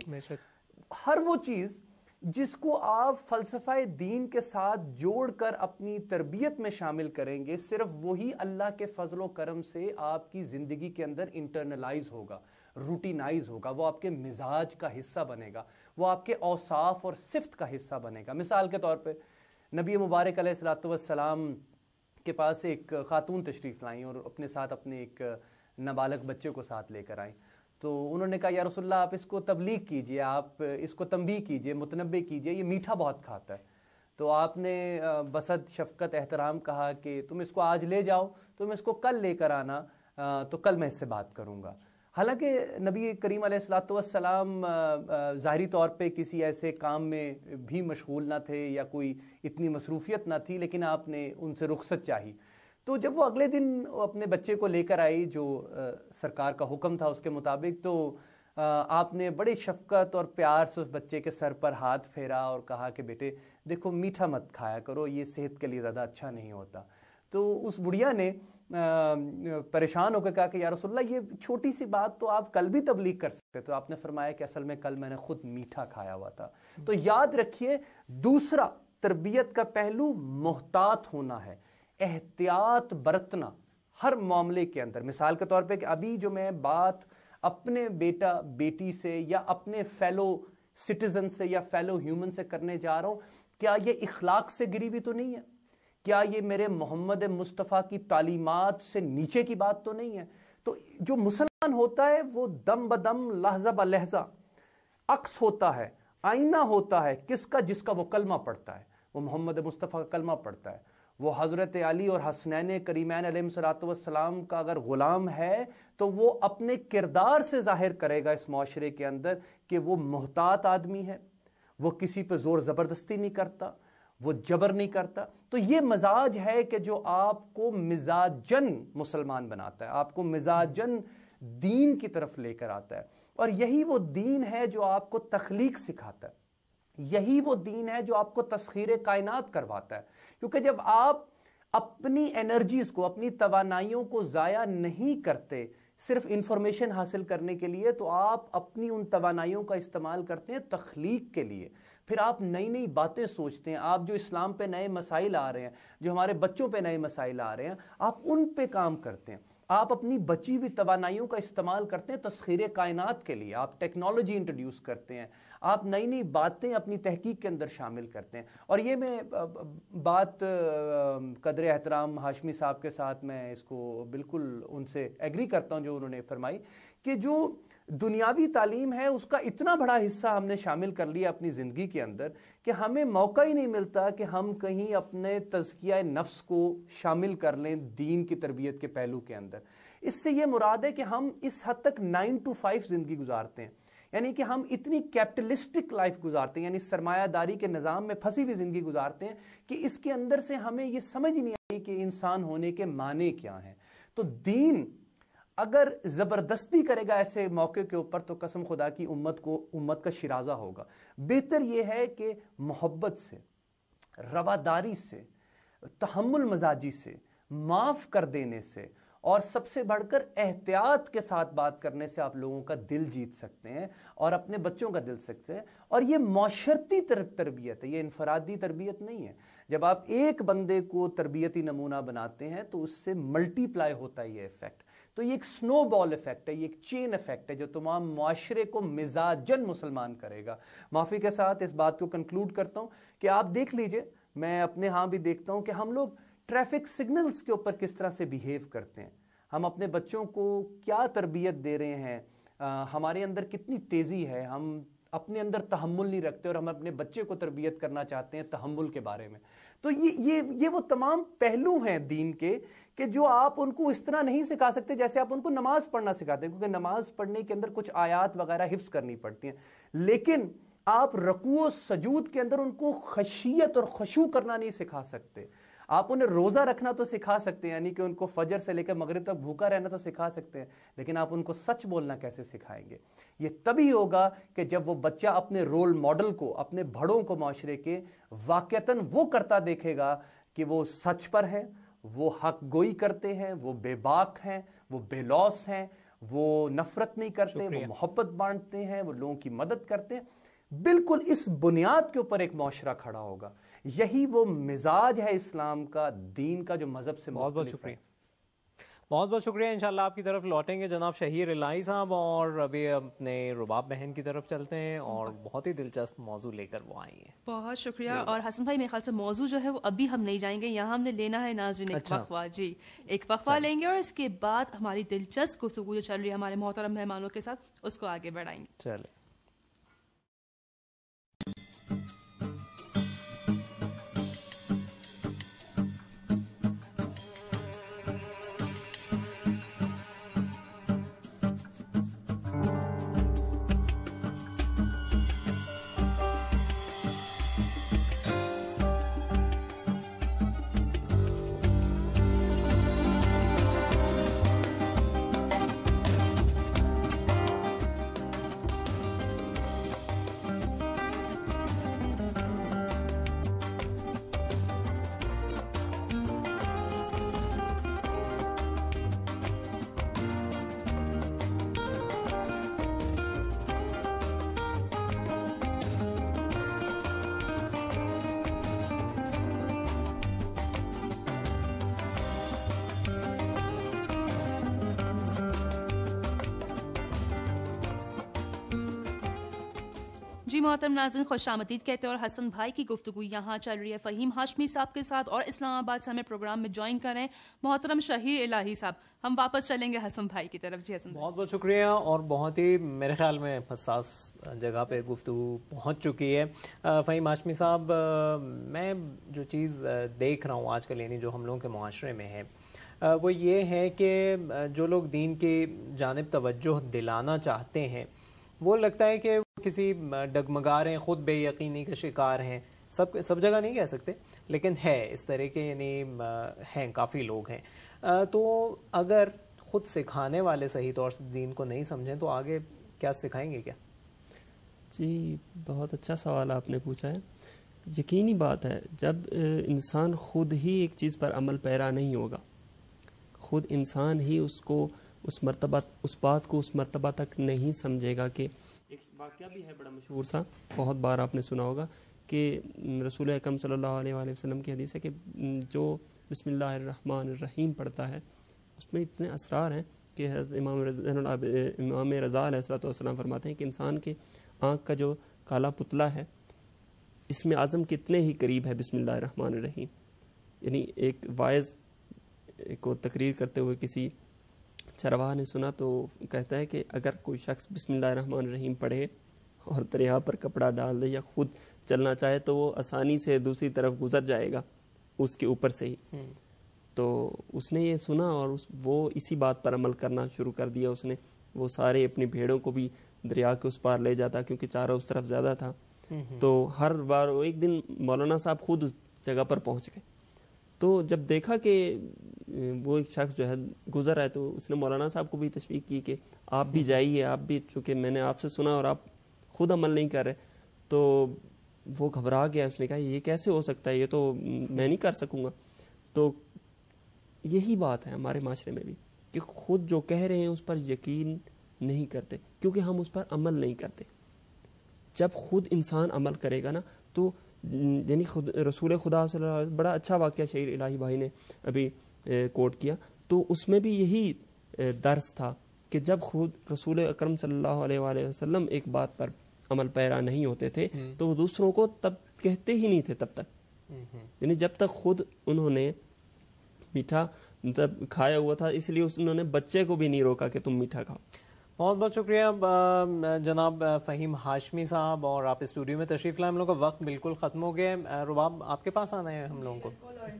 ہر وہ چیز جس کو آپ فلسفہ دین کے ساتھ جوڑ کر اپنی تربیت میں شامل کریں گے, صرف وہی اللہ کے فضل و کرم سے آپ کی زندگی کے اندر انٹرنلائز ہوگا, روٹینائز ہوگا, وہ آپ کے مزاج کا حصہ بنے گا, وہ آپ کے اوصاف اور صفت کا حصہ بنے گا. مثال کے طور پہ نبی مبارک علیہ السلام کے پاس ایک خاتون تشریف لائیں اور اپنے ساتھ اپنے ایک نابالغ بچے کو ساتھ لے کر آئیں. تو انہوں نے کہا یا رسول اللہ آپ اس کو تبلیغ کیجئے, آپ اس کو تنبیہ کیجئے, متنبہ کیجئے, یہ میٹھا بہت کھاتا ہے. تو آپ نے بسط شفقت احترام کہا کہ تم اس کو آج لے جاؤ, تم اس کو کل لے کر آنا, تو کل میں اس سے بات کروں گا. حالانکہ نبی کریم علیہ السلام ظاہری طور پہ کسی ایسے کام میں بھی مشغول نہ تھے یا کوئی اتنی مصروفیت نہ تھی, لیکن آپ نے ان سے رخصت چاہی. تو جب وہ اگلے دن اپنے بچے کو لے کر آئی جو سرکار کا حکم تھا اس کے مطابق, تو آپ نے بڑی شفقت اور پیار سے اس بچے کے سر پر ہاتھ پھیرا اور کہا کہ بیٹے دیکھو میٹھا مت کھایا کرو, یہ صحت کے لیے زیادہ اچھا نہیں ہوتا. تو اس بڑھیا نے پریشان ہو کر کہا کہ یا رسول اللہ یہ چھوٹی سی بات تو آپ کل بھی تبلیغ کر سکتے. تو آپ نے فرمایا کہ اصل میں کل میں نے خود میٹھا کھایا ہوا تھا. تو یاد رکھیے دوسرا تربیت کا پہلو محتاط ہونا ہے, احتیاط برتنا ہر معاملے کے اندر. مثال کے طور پہ کہ ابھی جو میں بات اپنے بیٹا بیٹی سے یا اپنے فیلو سٹیزن سے یا فیلو ہیومن سے کرنے جا رہا ہوں, کیا یہ اخلاق سے گری ہوئی تو نہیں ہے؟ کیا یہ میرے محمد مصطفیٰ کی تعلیمات سے نیچے کی بات تو نہیں ہے؟ تو جو مسلمان ہوتا ہے وہ دم بدم لحظہ بلحظہ عکس ہوتا ہے, آئینہ ہوتا ہے کس کا؟ جس کا وہ کلمہ پڑھتا ہے, وہ محمد مصطفیٰ کا کلمہ پڑھتا ہے. وہ حضرت علی اور حسنین کریمین علیہ السلام کا اگر غلام ہے تو وہ اپنے کردار سے ظاہر کرے گا اس معاشرے کے اندر کہ وہ محتاط آدمی ہے, وہ کسی پہ زور زبردستی نہیں کرتا, وہ جبر نہیں کرتا. تو یہ مزاج ہے کہ جو آپ کو مزاجن مسلمان بناتا ہے, آپ کو مزاجن دین کی طرف لے کر آتا ہے. اور یہی وہ دین ہے جو آپ کو تخلیق سکھاتا ہے. یہی وہ دین ہے جو آپ کو تسخیر کائنات کرواتا ہے. کیونکہ جب آپ اپنی انرجیز کو, اپنی توانائیوں کو ضائع نہیں کرتے صرف انفارمیشن حاصل کرنے کے لیے, تو آپ اپنی ان توانائیوں کا استعمال کرتے ہیں تخلیق کے لیے. پھر آپ نئی نئی باتیں سوچتے ہیں. آپ جو اسلام پہ نئے مسائل آ رہے ہیں, جو ہمارے بچوں پہ نئے مسائل آ رہے ہیں, آپ ان پہ کام کرتے ہیں. آپ اپنی بچی ہوئی توانائیوں کا استعمال کرتے ہیں تسخیر کائنات کے لیے. آپ ٹیکنالوجی انٹروڈیوس کرتے ہیں, آپ نئی نئی باتیں اپنی تحقیق کے اندر شامل کرتے ہیں. اور یہ میں بات قدر احترام ہاشمی صاحب کے ساتھ میں اس کو بالکل ان سے ایگری کرتا ہوں جو انہوں نے فرمائی کہ جو دنیاوی تعلیم ہے اس کا اتنا بڑا حصہ ہم نے شامل کر لیا اپنی زندگی کے اندر کہ ہمیں موقع ہی نہیں ملتا کہ ہم کہیں اپنے تزکیہ نفس کو شامل کر لیں دین کی تربیت کے پہلو کے اندر. اس سے یہ مراد ہے کہ ہم اس حد تک 9 to 5 زندگی گزارتے ہیں, یعنی کہ ہم اتنی کیپٹلسٹک لائف گزارتے ہیں, یعنی سرمایہ داری کے نظام میں پھنسی ہوئی زندگی گزارتے ہیں کہ اس کے اندر سے ہمیں یہ سمجھ نہیں آئی کہ انسان ہونے کے معنی کیا ہیں. تو دین اگر زبردستی کرے گا ایسے موقع کے اوپر تو قسم خدا کی امت کا شیرازہ ہوگا. بہتر یہ ہے کہ محبت سے, رواداری سے, تحمل مزاجی سے, معاف کر دینے سے اور سب سے بڑھ کر احتیاط کے ساتھ بات کرنے سے آپ لوگوں کا دل جیت سکتے ہیں اور اپنے بچوں کا دل سکتے ہیں. اور یہ معاشرتی تربیت ہے, یہ انفرادی تربیت نہیں ہے. جب آپ ایک بندے کو تربیتی نمونہ بناتے ہیں تو اس سے ملٹی پلائی ہوتا ہے یہ ایفیکٹ. تو یہ ایک سنو بال ایفیکٹ ہے, یہ ایک چین ایفیکٹ ہے جو تمام معاشرے کو مزاجن مسلمان کرے گا. معافی کے ساتھ اس بات کو کنکلوڈ کرتا ہوں کہ آپ دیکھ لیجئے, میں اپنے ہاں بھی دیکھتا ہوں کہ ہم لوگ ٹریفک سگنلز کے اوپر کس طرح سے بیہیو کرتے ہیں, ہم اپنے بچوں کو کیا تربیت دے رہے ہیں, ہمارے اندر کتنی تیزی ہے, ہم اپنے اندر تحمل نہیں رکھتے اور ہم اپنے بچے کو تربیت کرنا چاہتے ہیں تحمل کے بارے میں. تو یہ وہ تمام پہلو ہیں دین کے کہ جو آپ ان کو اس طرح نہیں سکھا سکتے جیسے آپ ان کو نماز پڑھنا سکھاتے ہیں, کیونکہ نماز پڑھنے کے اندر کچھ آیات وغیرہ حفظ کرنی پڑتی ہیں, لیکن آپ رکوع و سجود کے اندر ان کو خشیت اور خشوع کرنا نہیں سکھا سکتے. آپ انہیں روزہ رکھنا تو سکھا سکتے ہیں, یعنی کہ ان کو فجر سے لے کر مغرب تک بھوکا رہنا تو سکھا سکتے ہیں, لیکن آپ ان کو سچ بولنا کیسے سکھائیں گے؟ یہ تبھی ہوگا کہ جب وہ بچہ اپنے رول ماڈل کو, اپنے بڑوں کو معاشرے کے واقعتاً وہ کرتا دیکھے گا کہ وہ سچ پر ہے, وہ حق گوئی کرتے ہیں, وہ بے باک ہیں, وہ بے لوث ہیں, وہ نفرت نہیں کرتے, وہ محبت بانٹتے ہیں, وہ لوگوں کی مدد کرتے ہیں. بالکل اس بنیاد کے اوپر ایک معاشرہ کھڑا ہوگا. یہی وہ مزاج ہے اسلام کا, دین کا, جو مذہب سے مختلف ہے. بہت بہت شکریہ. انشاءاللہ آپ کی طرف لوٹیں گے جناب شہیر الہی صاحب, اور ابھی اپنے رباب بہن کی طرف چلتے ہیں اور بہت ہی دلچسپ موضوع لے کر وہ آئی ہیں. بہت شکریہ. اور حسن بھائی میرے خیال سے موضوع جو ہے وہ ابھی ہم نہیں جائیں گے, یہاں ہم نے لینا ہے ناظرین ایک وقفہ. جی ایک وقفہ لیں گے اور اس کے بعد ہماری دلچسپ گفتگو جو چل رہی ہے ہمارے محترم مہمانوں کے ساتھ اس کو آگے بڑھائیں گے. چلیں. جی محترم ناظرین خوش آمدید کہتے ہیں, اور حسن بھائی کی گفتگو یہاں چل رہی ہے فہیم ہاشمی صاحب کے ساتھ, اور اسلام آباد سے ہمیں پروگرام میں جوائن کر رہے ہیں محترم شہیر الہی صاحب. ہم واپس چلیں گے حسن بھائی کی طرف. جی حسن بہت بہت شکریہ, اور بہت ہی میرے خیال میں حساس جگہ پہ گفتگو پہنچ چکی ہے. فہیم ہاشمی صاحب, میں جو چیز دیکھ رہا ہوں آج کل, یعنی جو ہم لوگوں کے معاشرے میں ہے, وہ یہ ہے کہ جو لوگ دین کی جانب توجہ دلانا چاہتے ہیں وہ لگتا ہے کہ کسی ڈگمگا رہے ہیں, خود بے یقینی کے شکار ہیں. سب جگہ نہیں کہہ سکتے, لیکن ہے اس طرح کے, یعنی ہیں کافی لوگ ہیں. تو اگر خود سکھانے والے صحیح طور سے دین کو نہیں سمجھیں تو آگے کیا سکھائیں گے؟ کیا جی بہت اچھا سوال آپ نے پوچھا ہے. یقینی بات ہے جب انسان خود ہی ایک چیز پر عمل پیرا نہیں ہوگا، خود انسان ہی اس کو اس بات کو اس مرتبہ تک نہیں سمجھے گا. کہ ایک واقعہ بھی ہے بڑا مشہور سا، بہت بار آپ نے سنا ہوگا کہ رسول اکرم صلی اللہ علیہ وآلہ وسلم کی حدیث ہے کہ جو بسم اللہ الرحمن الرحیم پڑھتا ہے اس میں اتنے اسرار ہیں کہ حضرت امام رضا علیہ السلام فرماتے ہیں کہ انسان کے آنکھ کا جو کالا پتلا ہے اس میں اعظم کتنے ہی قریب ہے بسم اللہ الرحمن الرحیم. یعنی ایک وائز کو تقریر کرتے ہوئے کسی چرواہ نے سنا تو کہتا ہے کہ اگر کوئی شخص بسم اللہ الرحمن الرحیم پڑھے اور دریا پر کپڑا ڈال دے یا خود چلنا چاہے تو وہ آسانی سے دوسری طرف گزر جائے گا اس کے اوپر سے ہی. تو اس نے یہ سنا اور وہ اسی بات پر عمل کرنا شروع کر دیا. اس نے وہ سارے اپنی بھیڑوں کو بھی دریا کے اس پار لے جاتا کیونکہ چارہ اس طرف زیادہ تھا. تو ہر بار ایک دن مولانا صاحب خود اس جگہ پر پہنچ گئے. تو جب دیکھا کہ وہ ایک شخص جو ہے گزر رہا ہے تو اس نے مولانا صاحب کو بھی تشویق کی کہ آپ بھی جائیے، آپ بھی، چونکہ میں نے آپ سے سنا اور آپ خود عمل نہیں کر رہے. تو وہ گھبرا گیا، اس نے کہا یہ کیسے ہو سکتا ہے، یہ تو میں نہیں کر سکوں گا. تو یہی بات ہے ہمارے معاشرے میں بھی کہ خود جو کہہ رہے ہیں اس پر یقین نہیں کرتے کیونکہ ہم اس پر عمل نہیں کرتے. جب خود انسان عمل کرے گا نا تو یعنی خود رسول خدا صلی اللہ علیہ وسلم، بڑا اچھا واقعہ شعیر الہی بھائی نے ابھی کوٹ کیا، تو اس میں بھی یہی درس تھا کہ جب خود رسول اکرم صلی اللہ علیہ وآلہ وسلم ایک بات پر عمل پیرا نہیں ہوتے تھے تو وہ دوسروں کو تب کہتے ہی نہیں تھے تب تک. یعنی جب تک خود انہوں نے میٹھا کھایا ہوا تھا اس لیے انہوں نے بچے کو بھی نہیں روکا کہ تم میٹھا کھاؤ. بہت بہت شکریہ جناب فہیم ہاشمی صاحب، اور آپ اسٹوڈیو میں تشریف لائے. ہم لوگ کا وقت بالکل ختم ہو گیا ہے. رباب آپ کے پاس آنا ہے ہم لوگوں کو.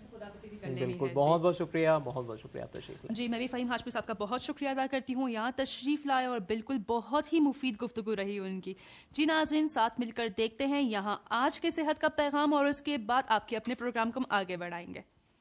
بالکل، بہت بہت شکریہ، بہت بہت شکریہ تشریف لائے. جی میں بھی فہیم ہاشمی صاحب کا بہت شکریہ ادا کرتی ہوں، یہاں تشریف لائے اور بالکل بہت ہی مفید گفتگو رہی ان کی. جی ناظرین، ساتھ مل کر دیکھتے ہیں یہاں آج کے صحت کا پیغام اور اس کے بعد آپ کے اپنے پروگرام کو ہم آگے بڑھائیں گے.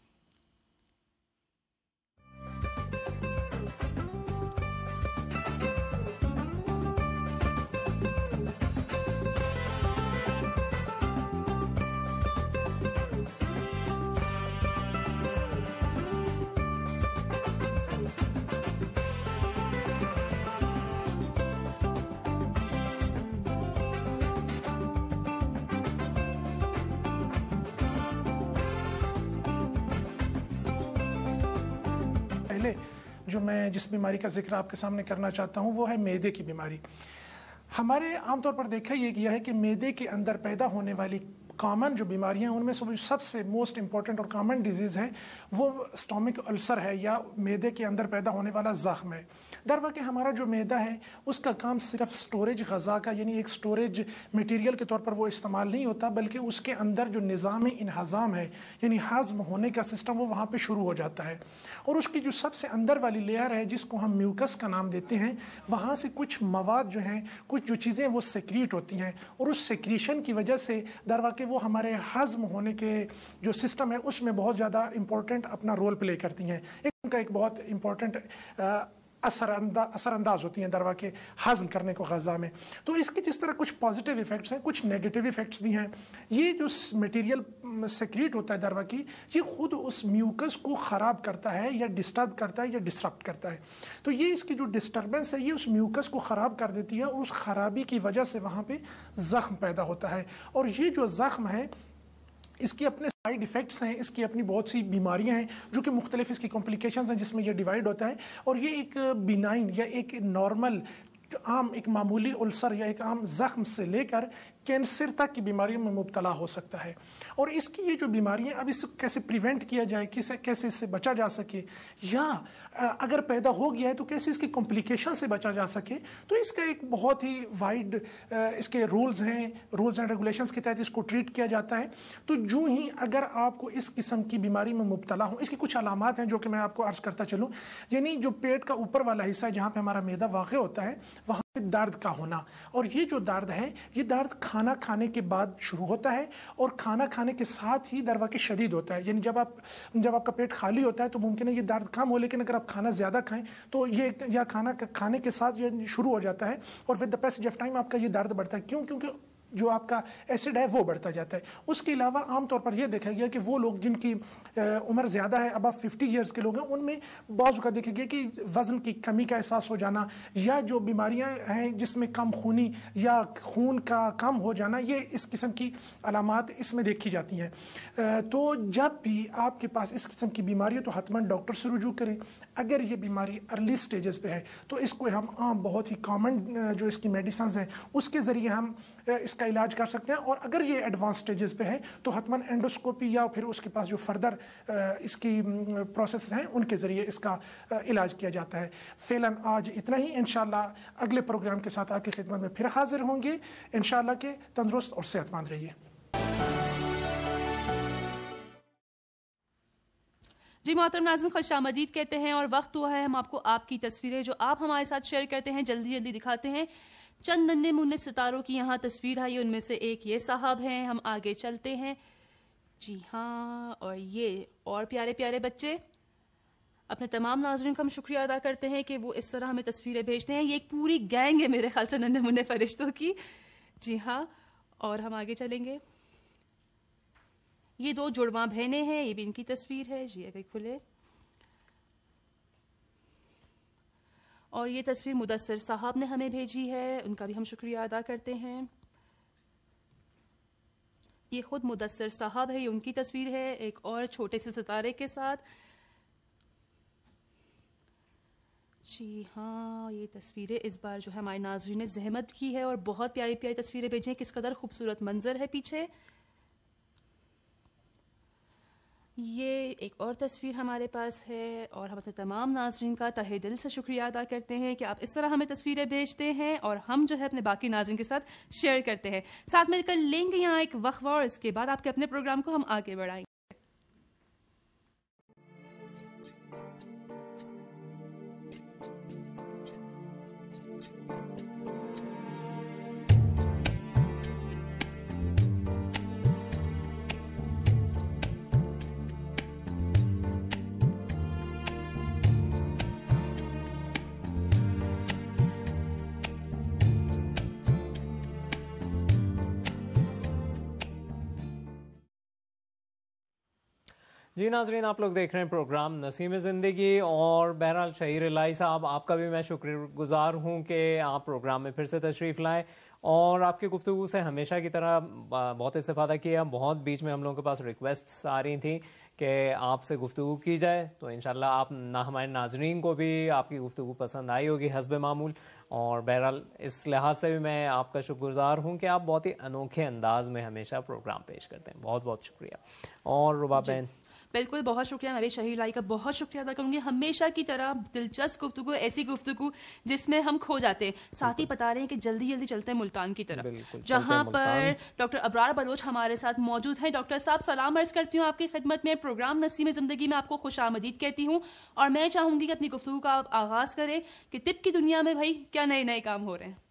جو میں جس بیماری کا ذکر آپ کے سامنے کرنا چاہتا ہوں وہ ہے معدے کی بیماری. ہمارے عام طور پر دیکھا یہ گیا ہے کہ معدے کے اندر پیدا ہونے والی کامن جو بیماریاں ہیں ان میں سب سے موسٹ امپورٹنٹ اور کامن ڈیزیز ہے وہ اسٹامک السر ہے یا معدے کے اندر پیدا ہونے والا زخم ہے. درواقع ہمارا جو معدہ ہے اس کا کام صرف سٹوریج غذا کا، یعنی ایک سٹوریج میٹیریل کے طور پر وہ استعمال نہیں ہوتا، بلکہ اس کے اندر جو نظام انہضام ہے یعنی ہضم ہونے کا سسٹم وہ وہاں پہ شروع ہو جاتا ہے. اور اس کی جو سب سے اندر والی لیئر ہے جس کو ہم میوکس کا نام دیتے ہیں، وہاں سے کچھ مواد جو ہیں، کچھ جو چیزیں وہ سیکریٹ ہوتی ہیں اور اس سیکریشن کی وجہ سے درواقع وہ ہمارے ہضم ہونے کے جو سسٹم ہے اس میں بہت زیادہ امپورٹنٹ اپنا رول پلے کرتی ہیں. ان کا ایک بہت امپورٹنٹ اثر انداز ہوتی ہیں درواقع ہضم کرنے کو غذا میں. تو اس کے جس طرح کچھ پازیٹیو ایفیکٹس ہیں، کچھ نیگیٹیو ایفیکٹس بھی ہیں. یہ جو میٹیریل سیکریٹ ہوتا ہے درواقع یہ خود اس میوکس کو خراب کرتا ہے یا ڈسٹرب کرتا ہے یا ڈسرپٹ کرتا ہے. تو یہ اس کی جو ڈسٹربنس ہے یہ اس میوکس کو خراب کر دیتی ہے اور اس خرابی کی وجہ سے وہاں پہ زخم پیدا ہوتا ہے. اور یہ جو زخم ہے اس کی اپنے سائیڈ ایفیکٹس ہیں، اس کی اپنی بہت سی بیماریاں ہیں جو کہ مختلف اس کی کمپلیکیشنز ہیں جس میں یہ ڈیوائیڈ ہوتا ہے. اور یہ ایک بینائن یا ایک نارمل عام ایک معمولی السر یا ایک عام زخم سے لے کر کینسر تک کی بیماریوں میں مبتلا ہو سکتا ہے. اور اس کی یہ جو بیماریاں اب اس کو کیسے پریونٹ کیا جائے، کیسے اس سے بچا جا سکے، یا اگر پیدا ہو گیا ہے تو کیسے اس کی کمپلیکیشن سے بچا جا سکے، تو اس کا ایک بہت ہی وائڈ اس کے رولز ہیں، رولز اینڈ ریگولیشنز کے تحت اس کو ٹریٹ کیا جاتا ہے. تو جو ہی اگر آپ کو اس قسم کی بیماری میں مبتلا ہوں، اس کی کچھ علامات ہیں جو کہ میں آپ کو عرض کرتا چلوں. یعنی جو پیٹ کا اوپر والا حصہ ہے جہاں پہ ہمارا معدہ واقع ہوتا ہے وہاں दर्द का होना, और ये जो दर्द है ये दर्द खाना खाने के बाद शुरू होता है और खाना खाने के साथ ही दरवाके शदीद होता है। यानी जब आपका पेट खाली होता है तो मुमकिन है ये दर्द कम हो, लेकिन अगर आप खाना ज़्यादा खाएं तो ये या खाना खाने के साथ ये शुरू हो जाता है और with the passage of time आपका ये दर्द बढ़ता है। क्यों? क्योंकि जो आपका एसिड है वो बढ़ता जाता है। उसके अलावा आमतौर पर यह देखा गया कि वो लोग जिनकी उम्र ज़्यादा है, अब 50 ईयर्स के लोग हैं, उनमें बाज़ का देखा गया कि वज़न की कमी का एहसास हो जाना या जो बीमारियां हैं जिसमें कम खूनी या खून का कम हो जाना, ये इस किस्म की अलामात इसमें देखी जाती हैं। तो जब भी आपके पास इस किस्म की बीमारी है तो हतमन डॉक्टर से रुजू करें। अगर ये बीमारी अर्ली स्टेजेस पे है तो इसको हम बहुत ही कॉमन जो इसकी मेडिसिन हैं उसके ज़रिए हम इसका इलाज कर सकते हैं, और अगर ये एडवांस स्टेजेस पे है तो हतमन एंडोस्कोपी या फिर उसके पास जो फर्दर इसकी प्रोसेस हैं उनके ज़रिए इसका इलाज किया जाता है। फ़िलहाल आज इतना ही। इंशाल्लाह अगले प्रोग्राम के साथ आपकी खिदमत में फिर हाजिर होंगे। इंशाल्लाह के तंदुरुस्त और सेहतमंद रहिए। जी मोहतरम नाज़रीन, खुशामदीद कहते हैं और वक्त हुआ है हम आपको आपकी तस्वीरें जो आप हमारे साथ शेयर करते हैं जल्दी जल्दी दिखाते हैं। चंद नन्हे मुन्ने सितारों की यहाँ तस्वीर आई, उनमें से एक ये साहब हैं। हम आगे चलते हैं। जी हाँ, और ये और प्यारे प्यारे बच्चे। अपने तमाम नाज़रीन का हम शुक्रिया अदा करते हैं कि वो इस तरह हमें तस्वीरें भेजते हैं। ये एक पूरी गैंग है मेरे ख्याल से नन्हे मुन्ने फरिश्तों की। जी हाँ, और हम आगे चलेंगे। ये दो जुड़वा बहनें हैं, ये भी इनकी तस्वीर है। जी अगर खुले, और ये तस्वीर मुदस्सिर साहब ने हमें भेजी है, उनका भी हम शुक्रिया अदा करते हैं। ये खुद मुदस्सिर साहब है, ये उनकी तस्वीर है एक और छोटे से सितारे के साथ। जी हाँ, ये तस्वीरें इस बार जो है हमारे नाज़रीन ने जहमत की है और बहुत प्यारी प्यारी तस्वीरें भेजी हैं। किस कदर खूबसूरत मंजर है पीछे। ये एक और तस्वीर हमारे पास है, और हम अपने तमाम नाज़रीन का तहे दिल से शुक्रिया अदा करते हैं कि आप इस तरह हमें तस्वीरें भेजते हैं और हम जो है अपने बाकी नाज़रीन के साथ शेयर करते हैं। साथ मिलकर लेंगे यहाँ एक वक्फा और इसके बाद आपके अपने प्रोग्राम को हम आगे बढ़ाएंगे। जी नाजरीन, आप लोग देख रहे हैं प्रोग्राम नसीम ज़िंदगी, और बहरहाल शहीर इलाही साहब आपका भी मैं शुक्रगुजार हूँ कि आप प्रोग्राम में फिर से तशरीफ़ लाएँ और आपकी गुफ्तगू से हमेशा की तरह बहुत इस्तेफादा किया। बहुत बीच में हम लोगों के पास रिक्वेस्ट्स आ रही थी कि आपसे गुफ्तगू की जाए, तो इंशाल्लाह आप ना हमारे नाजरीन को भी आपकी गुफ्तगू पसंद आई होगी हस्ब मामूल। और बहरहाल इस लिहाज से भी मैं आपका शुक्रगुजार हूँ कि आप बहुत ही अनोखे अंदाज में हमेशा प्रोग्राम पेश करते हैं। बहुत बहुत शुक्रिया। और रुबा बहन, बिल्कुल बहुत शुक्रिया। मैं भी शहीर लाई का बहुत शुक्रिया अदा करूंगी। हमेशा की तरह दिलचस्प गुफ्तगू, ऐसी गुफ्तगू जिसमें हम खो जाते हैं। साथ ही बता रहे हैं कि जल्दी जल्दी चलते हैं मुल्तान की तरफ, जहां पर डॉक्टर अबरार बलोच हमारे साथ मौजूद हैं। डॉक्टर साहब सलाम अर्ज करती हूँ आपकी खिदमत में। प्रोग्राम नसीम ज़िंदगी में आपको खुशामदीद कहती हूँ और मैं चाहूंगी कि अपनी गुफ्तगू का आप आगाज करें कि तिब की दुनिया में भाई क्या नए नए काम हो रहे हैं।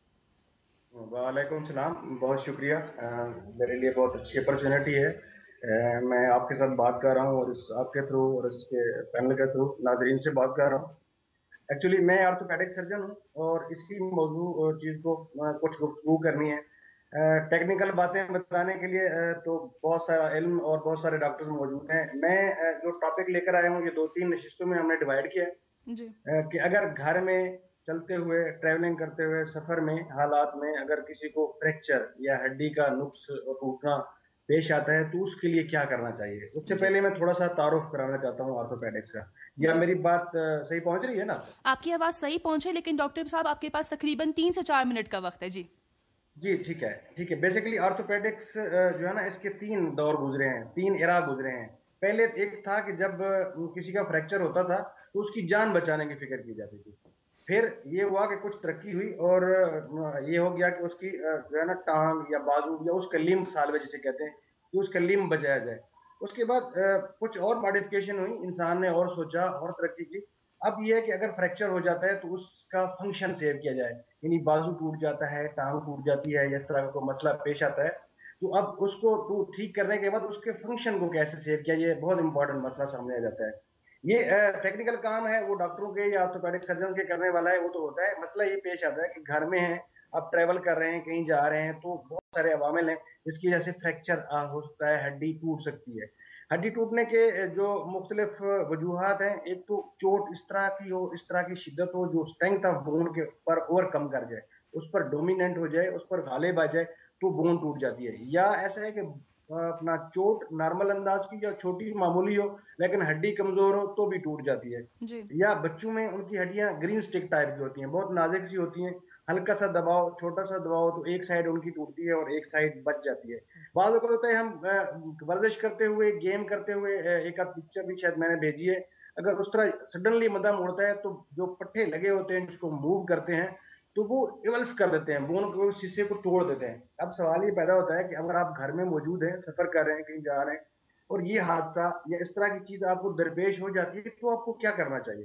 वालेकुम सलाम, बहुत शुक्रिया। मेरे लिए बहुत अच्छी अपॉर्चुनिटी है। मैं आपके साथ बात कर रहा हूँ और इस आपके थ्रू और इसके पैनल के थ्रू नाजरीन से बात कर रहा हूँ। एक्चुअली मैं ऑर्थोपेडिक सर्जन हूँ और इसी मौजूद चीज़ को कुछ गुफ्तगू करनी है। टेक्निकल बातें बताने के लिए तो बहुत सारा इल्म और बहुत सारे डॉक्टर्स मौजूद हैं। मैं जो टॉपिक लेकर आया हूँ ये 2-3 नशिस्तों में हमने डिवाइड किया है कि अगर घर में चलते हुए, ट्रैवलिंग करते हुए, सफ़र में हालात में अगर किसी को फ्रैक्चर या हड्डी का नुक्स और टूटना पेश आता है तो उसके लिए क्या करना चाहिए। उससे पहले मैं थोड़ा सा तारुफ कराना चाहता हूँ ऑर्थोपेडिक्स का। या मेरी बात सही पहुंच रही है ना? आपकी आवाज सही पहुंचे, लेकिन डॉक्टर साहब आपके पास तकरीबन 3 से 4 मिनट का वक्त है। जी जी ठीक है। बेसिकली ऑर्थोपेडिक्स जो है ना, इसके 3 दौर गुजरे हैं, 3 एरा गुजरे हैं। पहले एक था कि जब किसी का फ्रैक्चर होता था तो उसकी जान बचाने की फिक्र की जाती थी। फिर ये हुआ कि कुछ तरक्की हुई और ये हो गया कि उसकी जो है ना टांग या बाजू या उसका लिम्ब सालवे जिसे कहते हैं कि उसका लिम्ब बचाया जाए। उसके बाद कुछ और मॉडिफिकेशन हुई, इंसान ने और सोचा और तरक्की की اب یہ ہے کہ اگر فریکچر ہو جاتا ہے تو اس کا فنکشن سیو کیا جائے، یعنی بازو ٹوٹ جاتا ہے، ٹانگ ٹوٹ جاتی ہے، یا اس طرح کا کوئی مسئلہ پیش آتا ہے، تو اب اس کو ٹھیک کرنے کے بعد اس کے فنکشن کو کیسے سیو کیا، یہ بہت امپورٹنٹ مسئلہ سامنے آ جاتا ہے. یہ ٹیکنیکل کام ہے، وہ ڈاکٹروں کے یا آرتھوپیڈک سرجن کے کرنے والا ہے، وہ تو ہوتا ہے. مسئلہ یہ پیش آتا ہے کہ گھر میں ہیں، آپ ٹریول کر رہے ہیں، کہیں جا رہے ہیں، تو بہت سارے عوامل ہیں جس کی وجہ سے فریکچر ہو سکتا ہے، ہڈی ٹوٹ سکتی ہے. ہڈی ٹوٹنے کے جو مختلف وجوہات ہیں، ایک تو چوٹ اس طرح کی ہو، اس طرح کی شدت ہو جو اسٹرینتھ آف بون کے پر اوور کم کر جائے، اس پر ڈومیننٹ ہو جائے، اس پر غالب آ جائے تو بون ٹوٹ جاتی ہے. یا ایسا ہے کہ اپنا چوٹ نارمل انداز کی یا چھوٹی معمولی ہو لیکن ہڈی کمزور ہو تو بھی ٹوٹ جاتی ہے. یا بچوں میں ان کی ہڈیاں گرین سٹک ٹائپ کی ہوتی ہیں، بہت نازک سی ہوتی ہیں، ہلکا سا دباؤ، چھوٹا سا دباؤ تو ایک سائڈ ان کی ٹوٹتی ہے اور ایک سائڈ بچ جاتی ہے. بعض اوقات ہوتا ہے ہم ورزش کرتے ہوئے، گیم کرتے ہوئے، ایک آدھ پکچر بھی شاید میں نے بھیجی ہے، اگر اس طرح سڈنلی مدہ موڑتا ہے تو جو پٹھے لگے ہوتے ہیں جس کو موو کرتے ہیں تو وہ ایولس کر دیتے ہیں، بون کو، شیشے کو توڑ دیتے ہیں. اب سوال یہ پیدا ہوتا ہے کہ اگر آپ گھر میں موجود ہیں، سفر کر رہے ہیں، کہیں جا رہے ہیں اور یہ حادثہ یا اس طرح کی چیز آپ کو درپیش ہو جاتی ہے تو آپ کو کیا کرنا چاہیے؟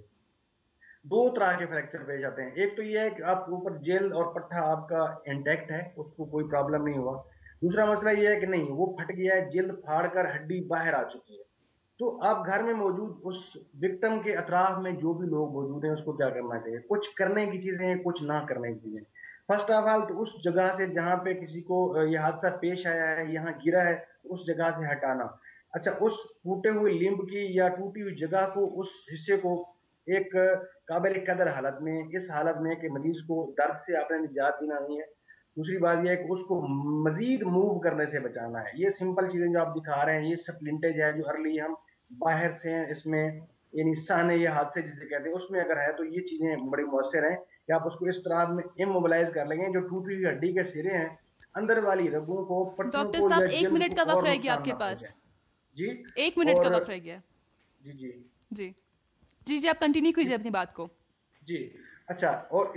دو طرح کے فریکچر پیش آتے ہیں. ایک تو یہ ہے کہ آپ کے اوپر جلد اور پٹھا آپ کا انٹیکٹ ہے، اس کو کوئی پرابلم نہیں ہوا. دوسرا مسئلہ یہ ہے کہ نہیں، وہ پھٹ گیا ہے، جلد پھاڑ کر ہڈی باہر آ چکی ہے. تو آپ گھر میں موجود اس وکٹم کے اطراف میں جو بھی لوگ موجود ہیں اس کو کیا کرنا چاہیے؟ کچھ کرنے کی چیزیں ہیں، کچھ نہ کرنے کی چیزیں. فرسٹ آف آل تو اس جگہ سے جہاں پہ کسی کو یہ حادثہ پیش آیا ہے، یہاں گرا ہے، اس جگہ سے ہٹانا. اچھا، اس ٹوٹے ہوئے لمب کی یا ٹوٹی ہوئی جگہ کو، اس حصے کو ایک قابل قدر حالت میں، اس حالت میں کہ مریض کو درد سے آپ نے نجات دینا نہیں ہے. دوسری بات یہ ہے کہ اس کو مزید موو کرنے سے بچانا ہے. یہ سمپل چیزیں جو آپ دکھا رہے ہیں، یہ سپلنٹیج ہے جو ارلی ہم باہر سے اس میں، یعنی سانے یا حادثے جسے کہتے ہیں، اس میں اگر ہے تو یہ چیزیں بڑی مؤثر ہیں کہ آپ اس کو اس طرح میں اموبلائز کر لیں گے. جو ٹوٹی ہوئی ہڈی کے سرے ہیں، اندر والی رگوں کو، پٹھوں ڈاکٹر کو، صاحب یا 1 منٹ کا وقت رہ گیا آپ کے پاس. جی 1 منٹ کا وقت رہ گیا. جی جی جی جی جی آپ کنٹینیو کیجیے اپنی بات کو. جی اچھا، اور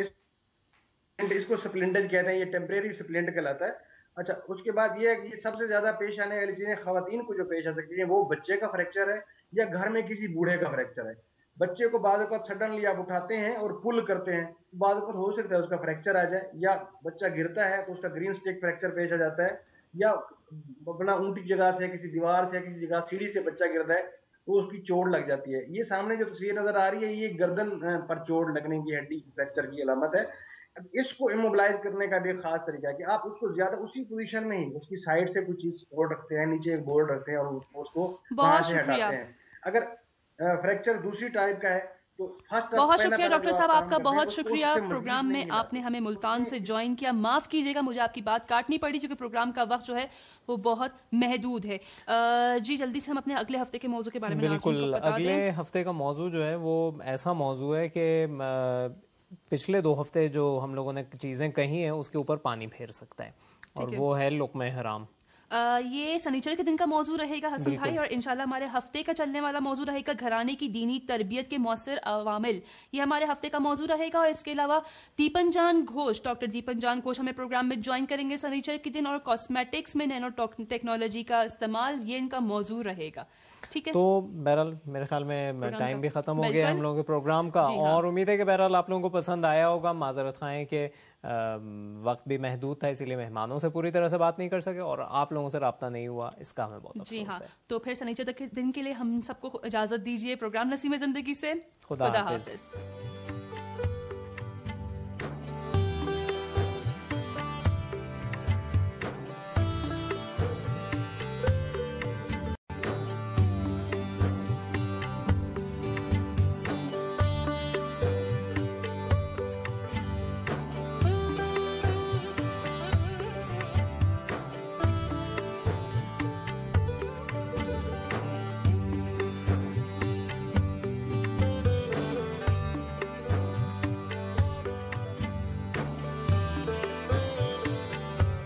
اس کو سپلنٹیج کہتے ہیں، یہ ٹیمپریری سپلنٹ کہلاتا ہے. اچھا، اس کے بعد یہ ہے کہ سب سے زیادہ پیش آنے والی چیزیں خواتین کو جو پیش آ سکتی ہیں وہ بچے کا فریکچر ہے یا گھر میں کسی بوڑھے کا فریکچر ہے. بچے کو بعض اوقات سڈنلی آپ اٹھاتے ہیں اور پل کرتے ہیں، بعض اوقات ہو سکتا ہے اس کا فریکچر آ جائے، یا بچہ گرتا ہے تو اس کا گرین سٹک فریکچر پیش آ جاتا ہے، یا اپنا اونٹی جگہ سے، کسی دیوار سے، کسی جگہ سیڑھی سے بچہ گرتا ہے تو اس کی چوٹ لگ جاتی ہے. یہ سامنے جو تصویر نظر آ رہی ہے یہ گردن پر چوٹ لگنے کی، ہڈی فریکچر کی علامت ہے. اس کو اموبلائز کرنے کا بھی ایک خاص طریقہ ہے کہ آپ اس کو زیادہ اسی پوزیشن میں ہی اس کی سائڈ سے کوئی چیز سپورٹ رکھتے ہیں، نیچے ایک بورڈ رکھتے ہیں اور اس کو وہاں سے ہٹاتے ہیں. اگر فریکچر دوسری ٹائپ کا ہے تو بہت شکریہ ڈاکٹر صاحب، آپ کا بہت شکریہ. پروگرام میں آپ نے ہمیں ملتان سے جوائن کیا. معاف کیجیے گا مجھے آپ کی بات کاٹنی پڑی کیونکہ پروگرام کا وقت جو ہے وہ بہت محدود ہے. جی جلدی سے ہم اپنے اگلے ہفتے کے موضوع کے بارے میں بالکل. اگلے ہفتے کا موضوع جو ہے وہ ایسا موضوع ہے کہ پچھلے 2 ہفتے جو ہم لوگوں نے چیزیں کہی ہیں اس کے اوپر پانی پھیر سکتا ہے، اور وہ ہے لقمہ حرام. یہ سنیچر کے دن کا موضوع رہے گا حسن بھائی، اور انشاءاللہ ہمارے ہفتے کا چلنے والا موضوع رہے گا گھرانے کی دینی تربیت کے مؤثر عوامل. یہ ہمارے ہفتے کا موضوع رہے گا. اور اس کے علاوہ دیپن جان گھوش، ڈاکٹر دیپن جان گھوش ہمیں پروگرام میں جوائن کریں گے سنیچر کے دن، اور کاسمیٹکس میں نینو ٹیکنالوجی کا استعمال، یہ ان کا موضوع رہے گا. ٹھیک ہے، تو بہرحال میرے خیال میں ٹائم بھی ختم ہو گیا ہم لوگوں کے پروگرام کا، اور امید ہے کہ بہرحال آپ لوگوں کو پسند آیا ہوگا. معذرت خواہیں کہ وقت بھی محدود تھا، اسی لیے مہمانوں سے پوری طرح سے بات نہیں کر سکے اور آپ لوگوں سے رابطہ نہیں ہوا، اس کا ہمیں بہت افسوس ہے. جی ہاں، تو پھر سنیچر کے دن کے لیے ہم سب کو اجازت دیجیے پروگرام نسیم زندگی سے. خدا حافظ.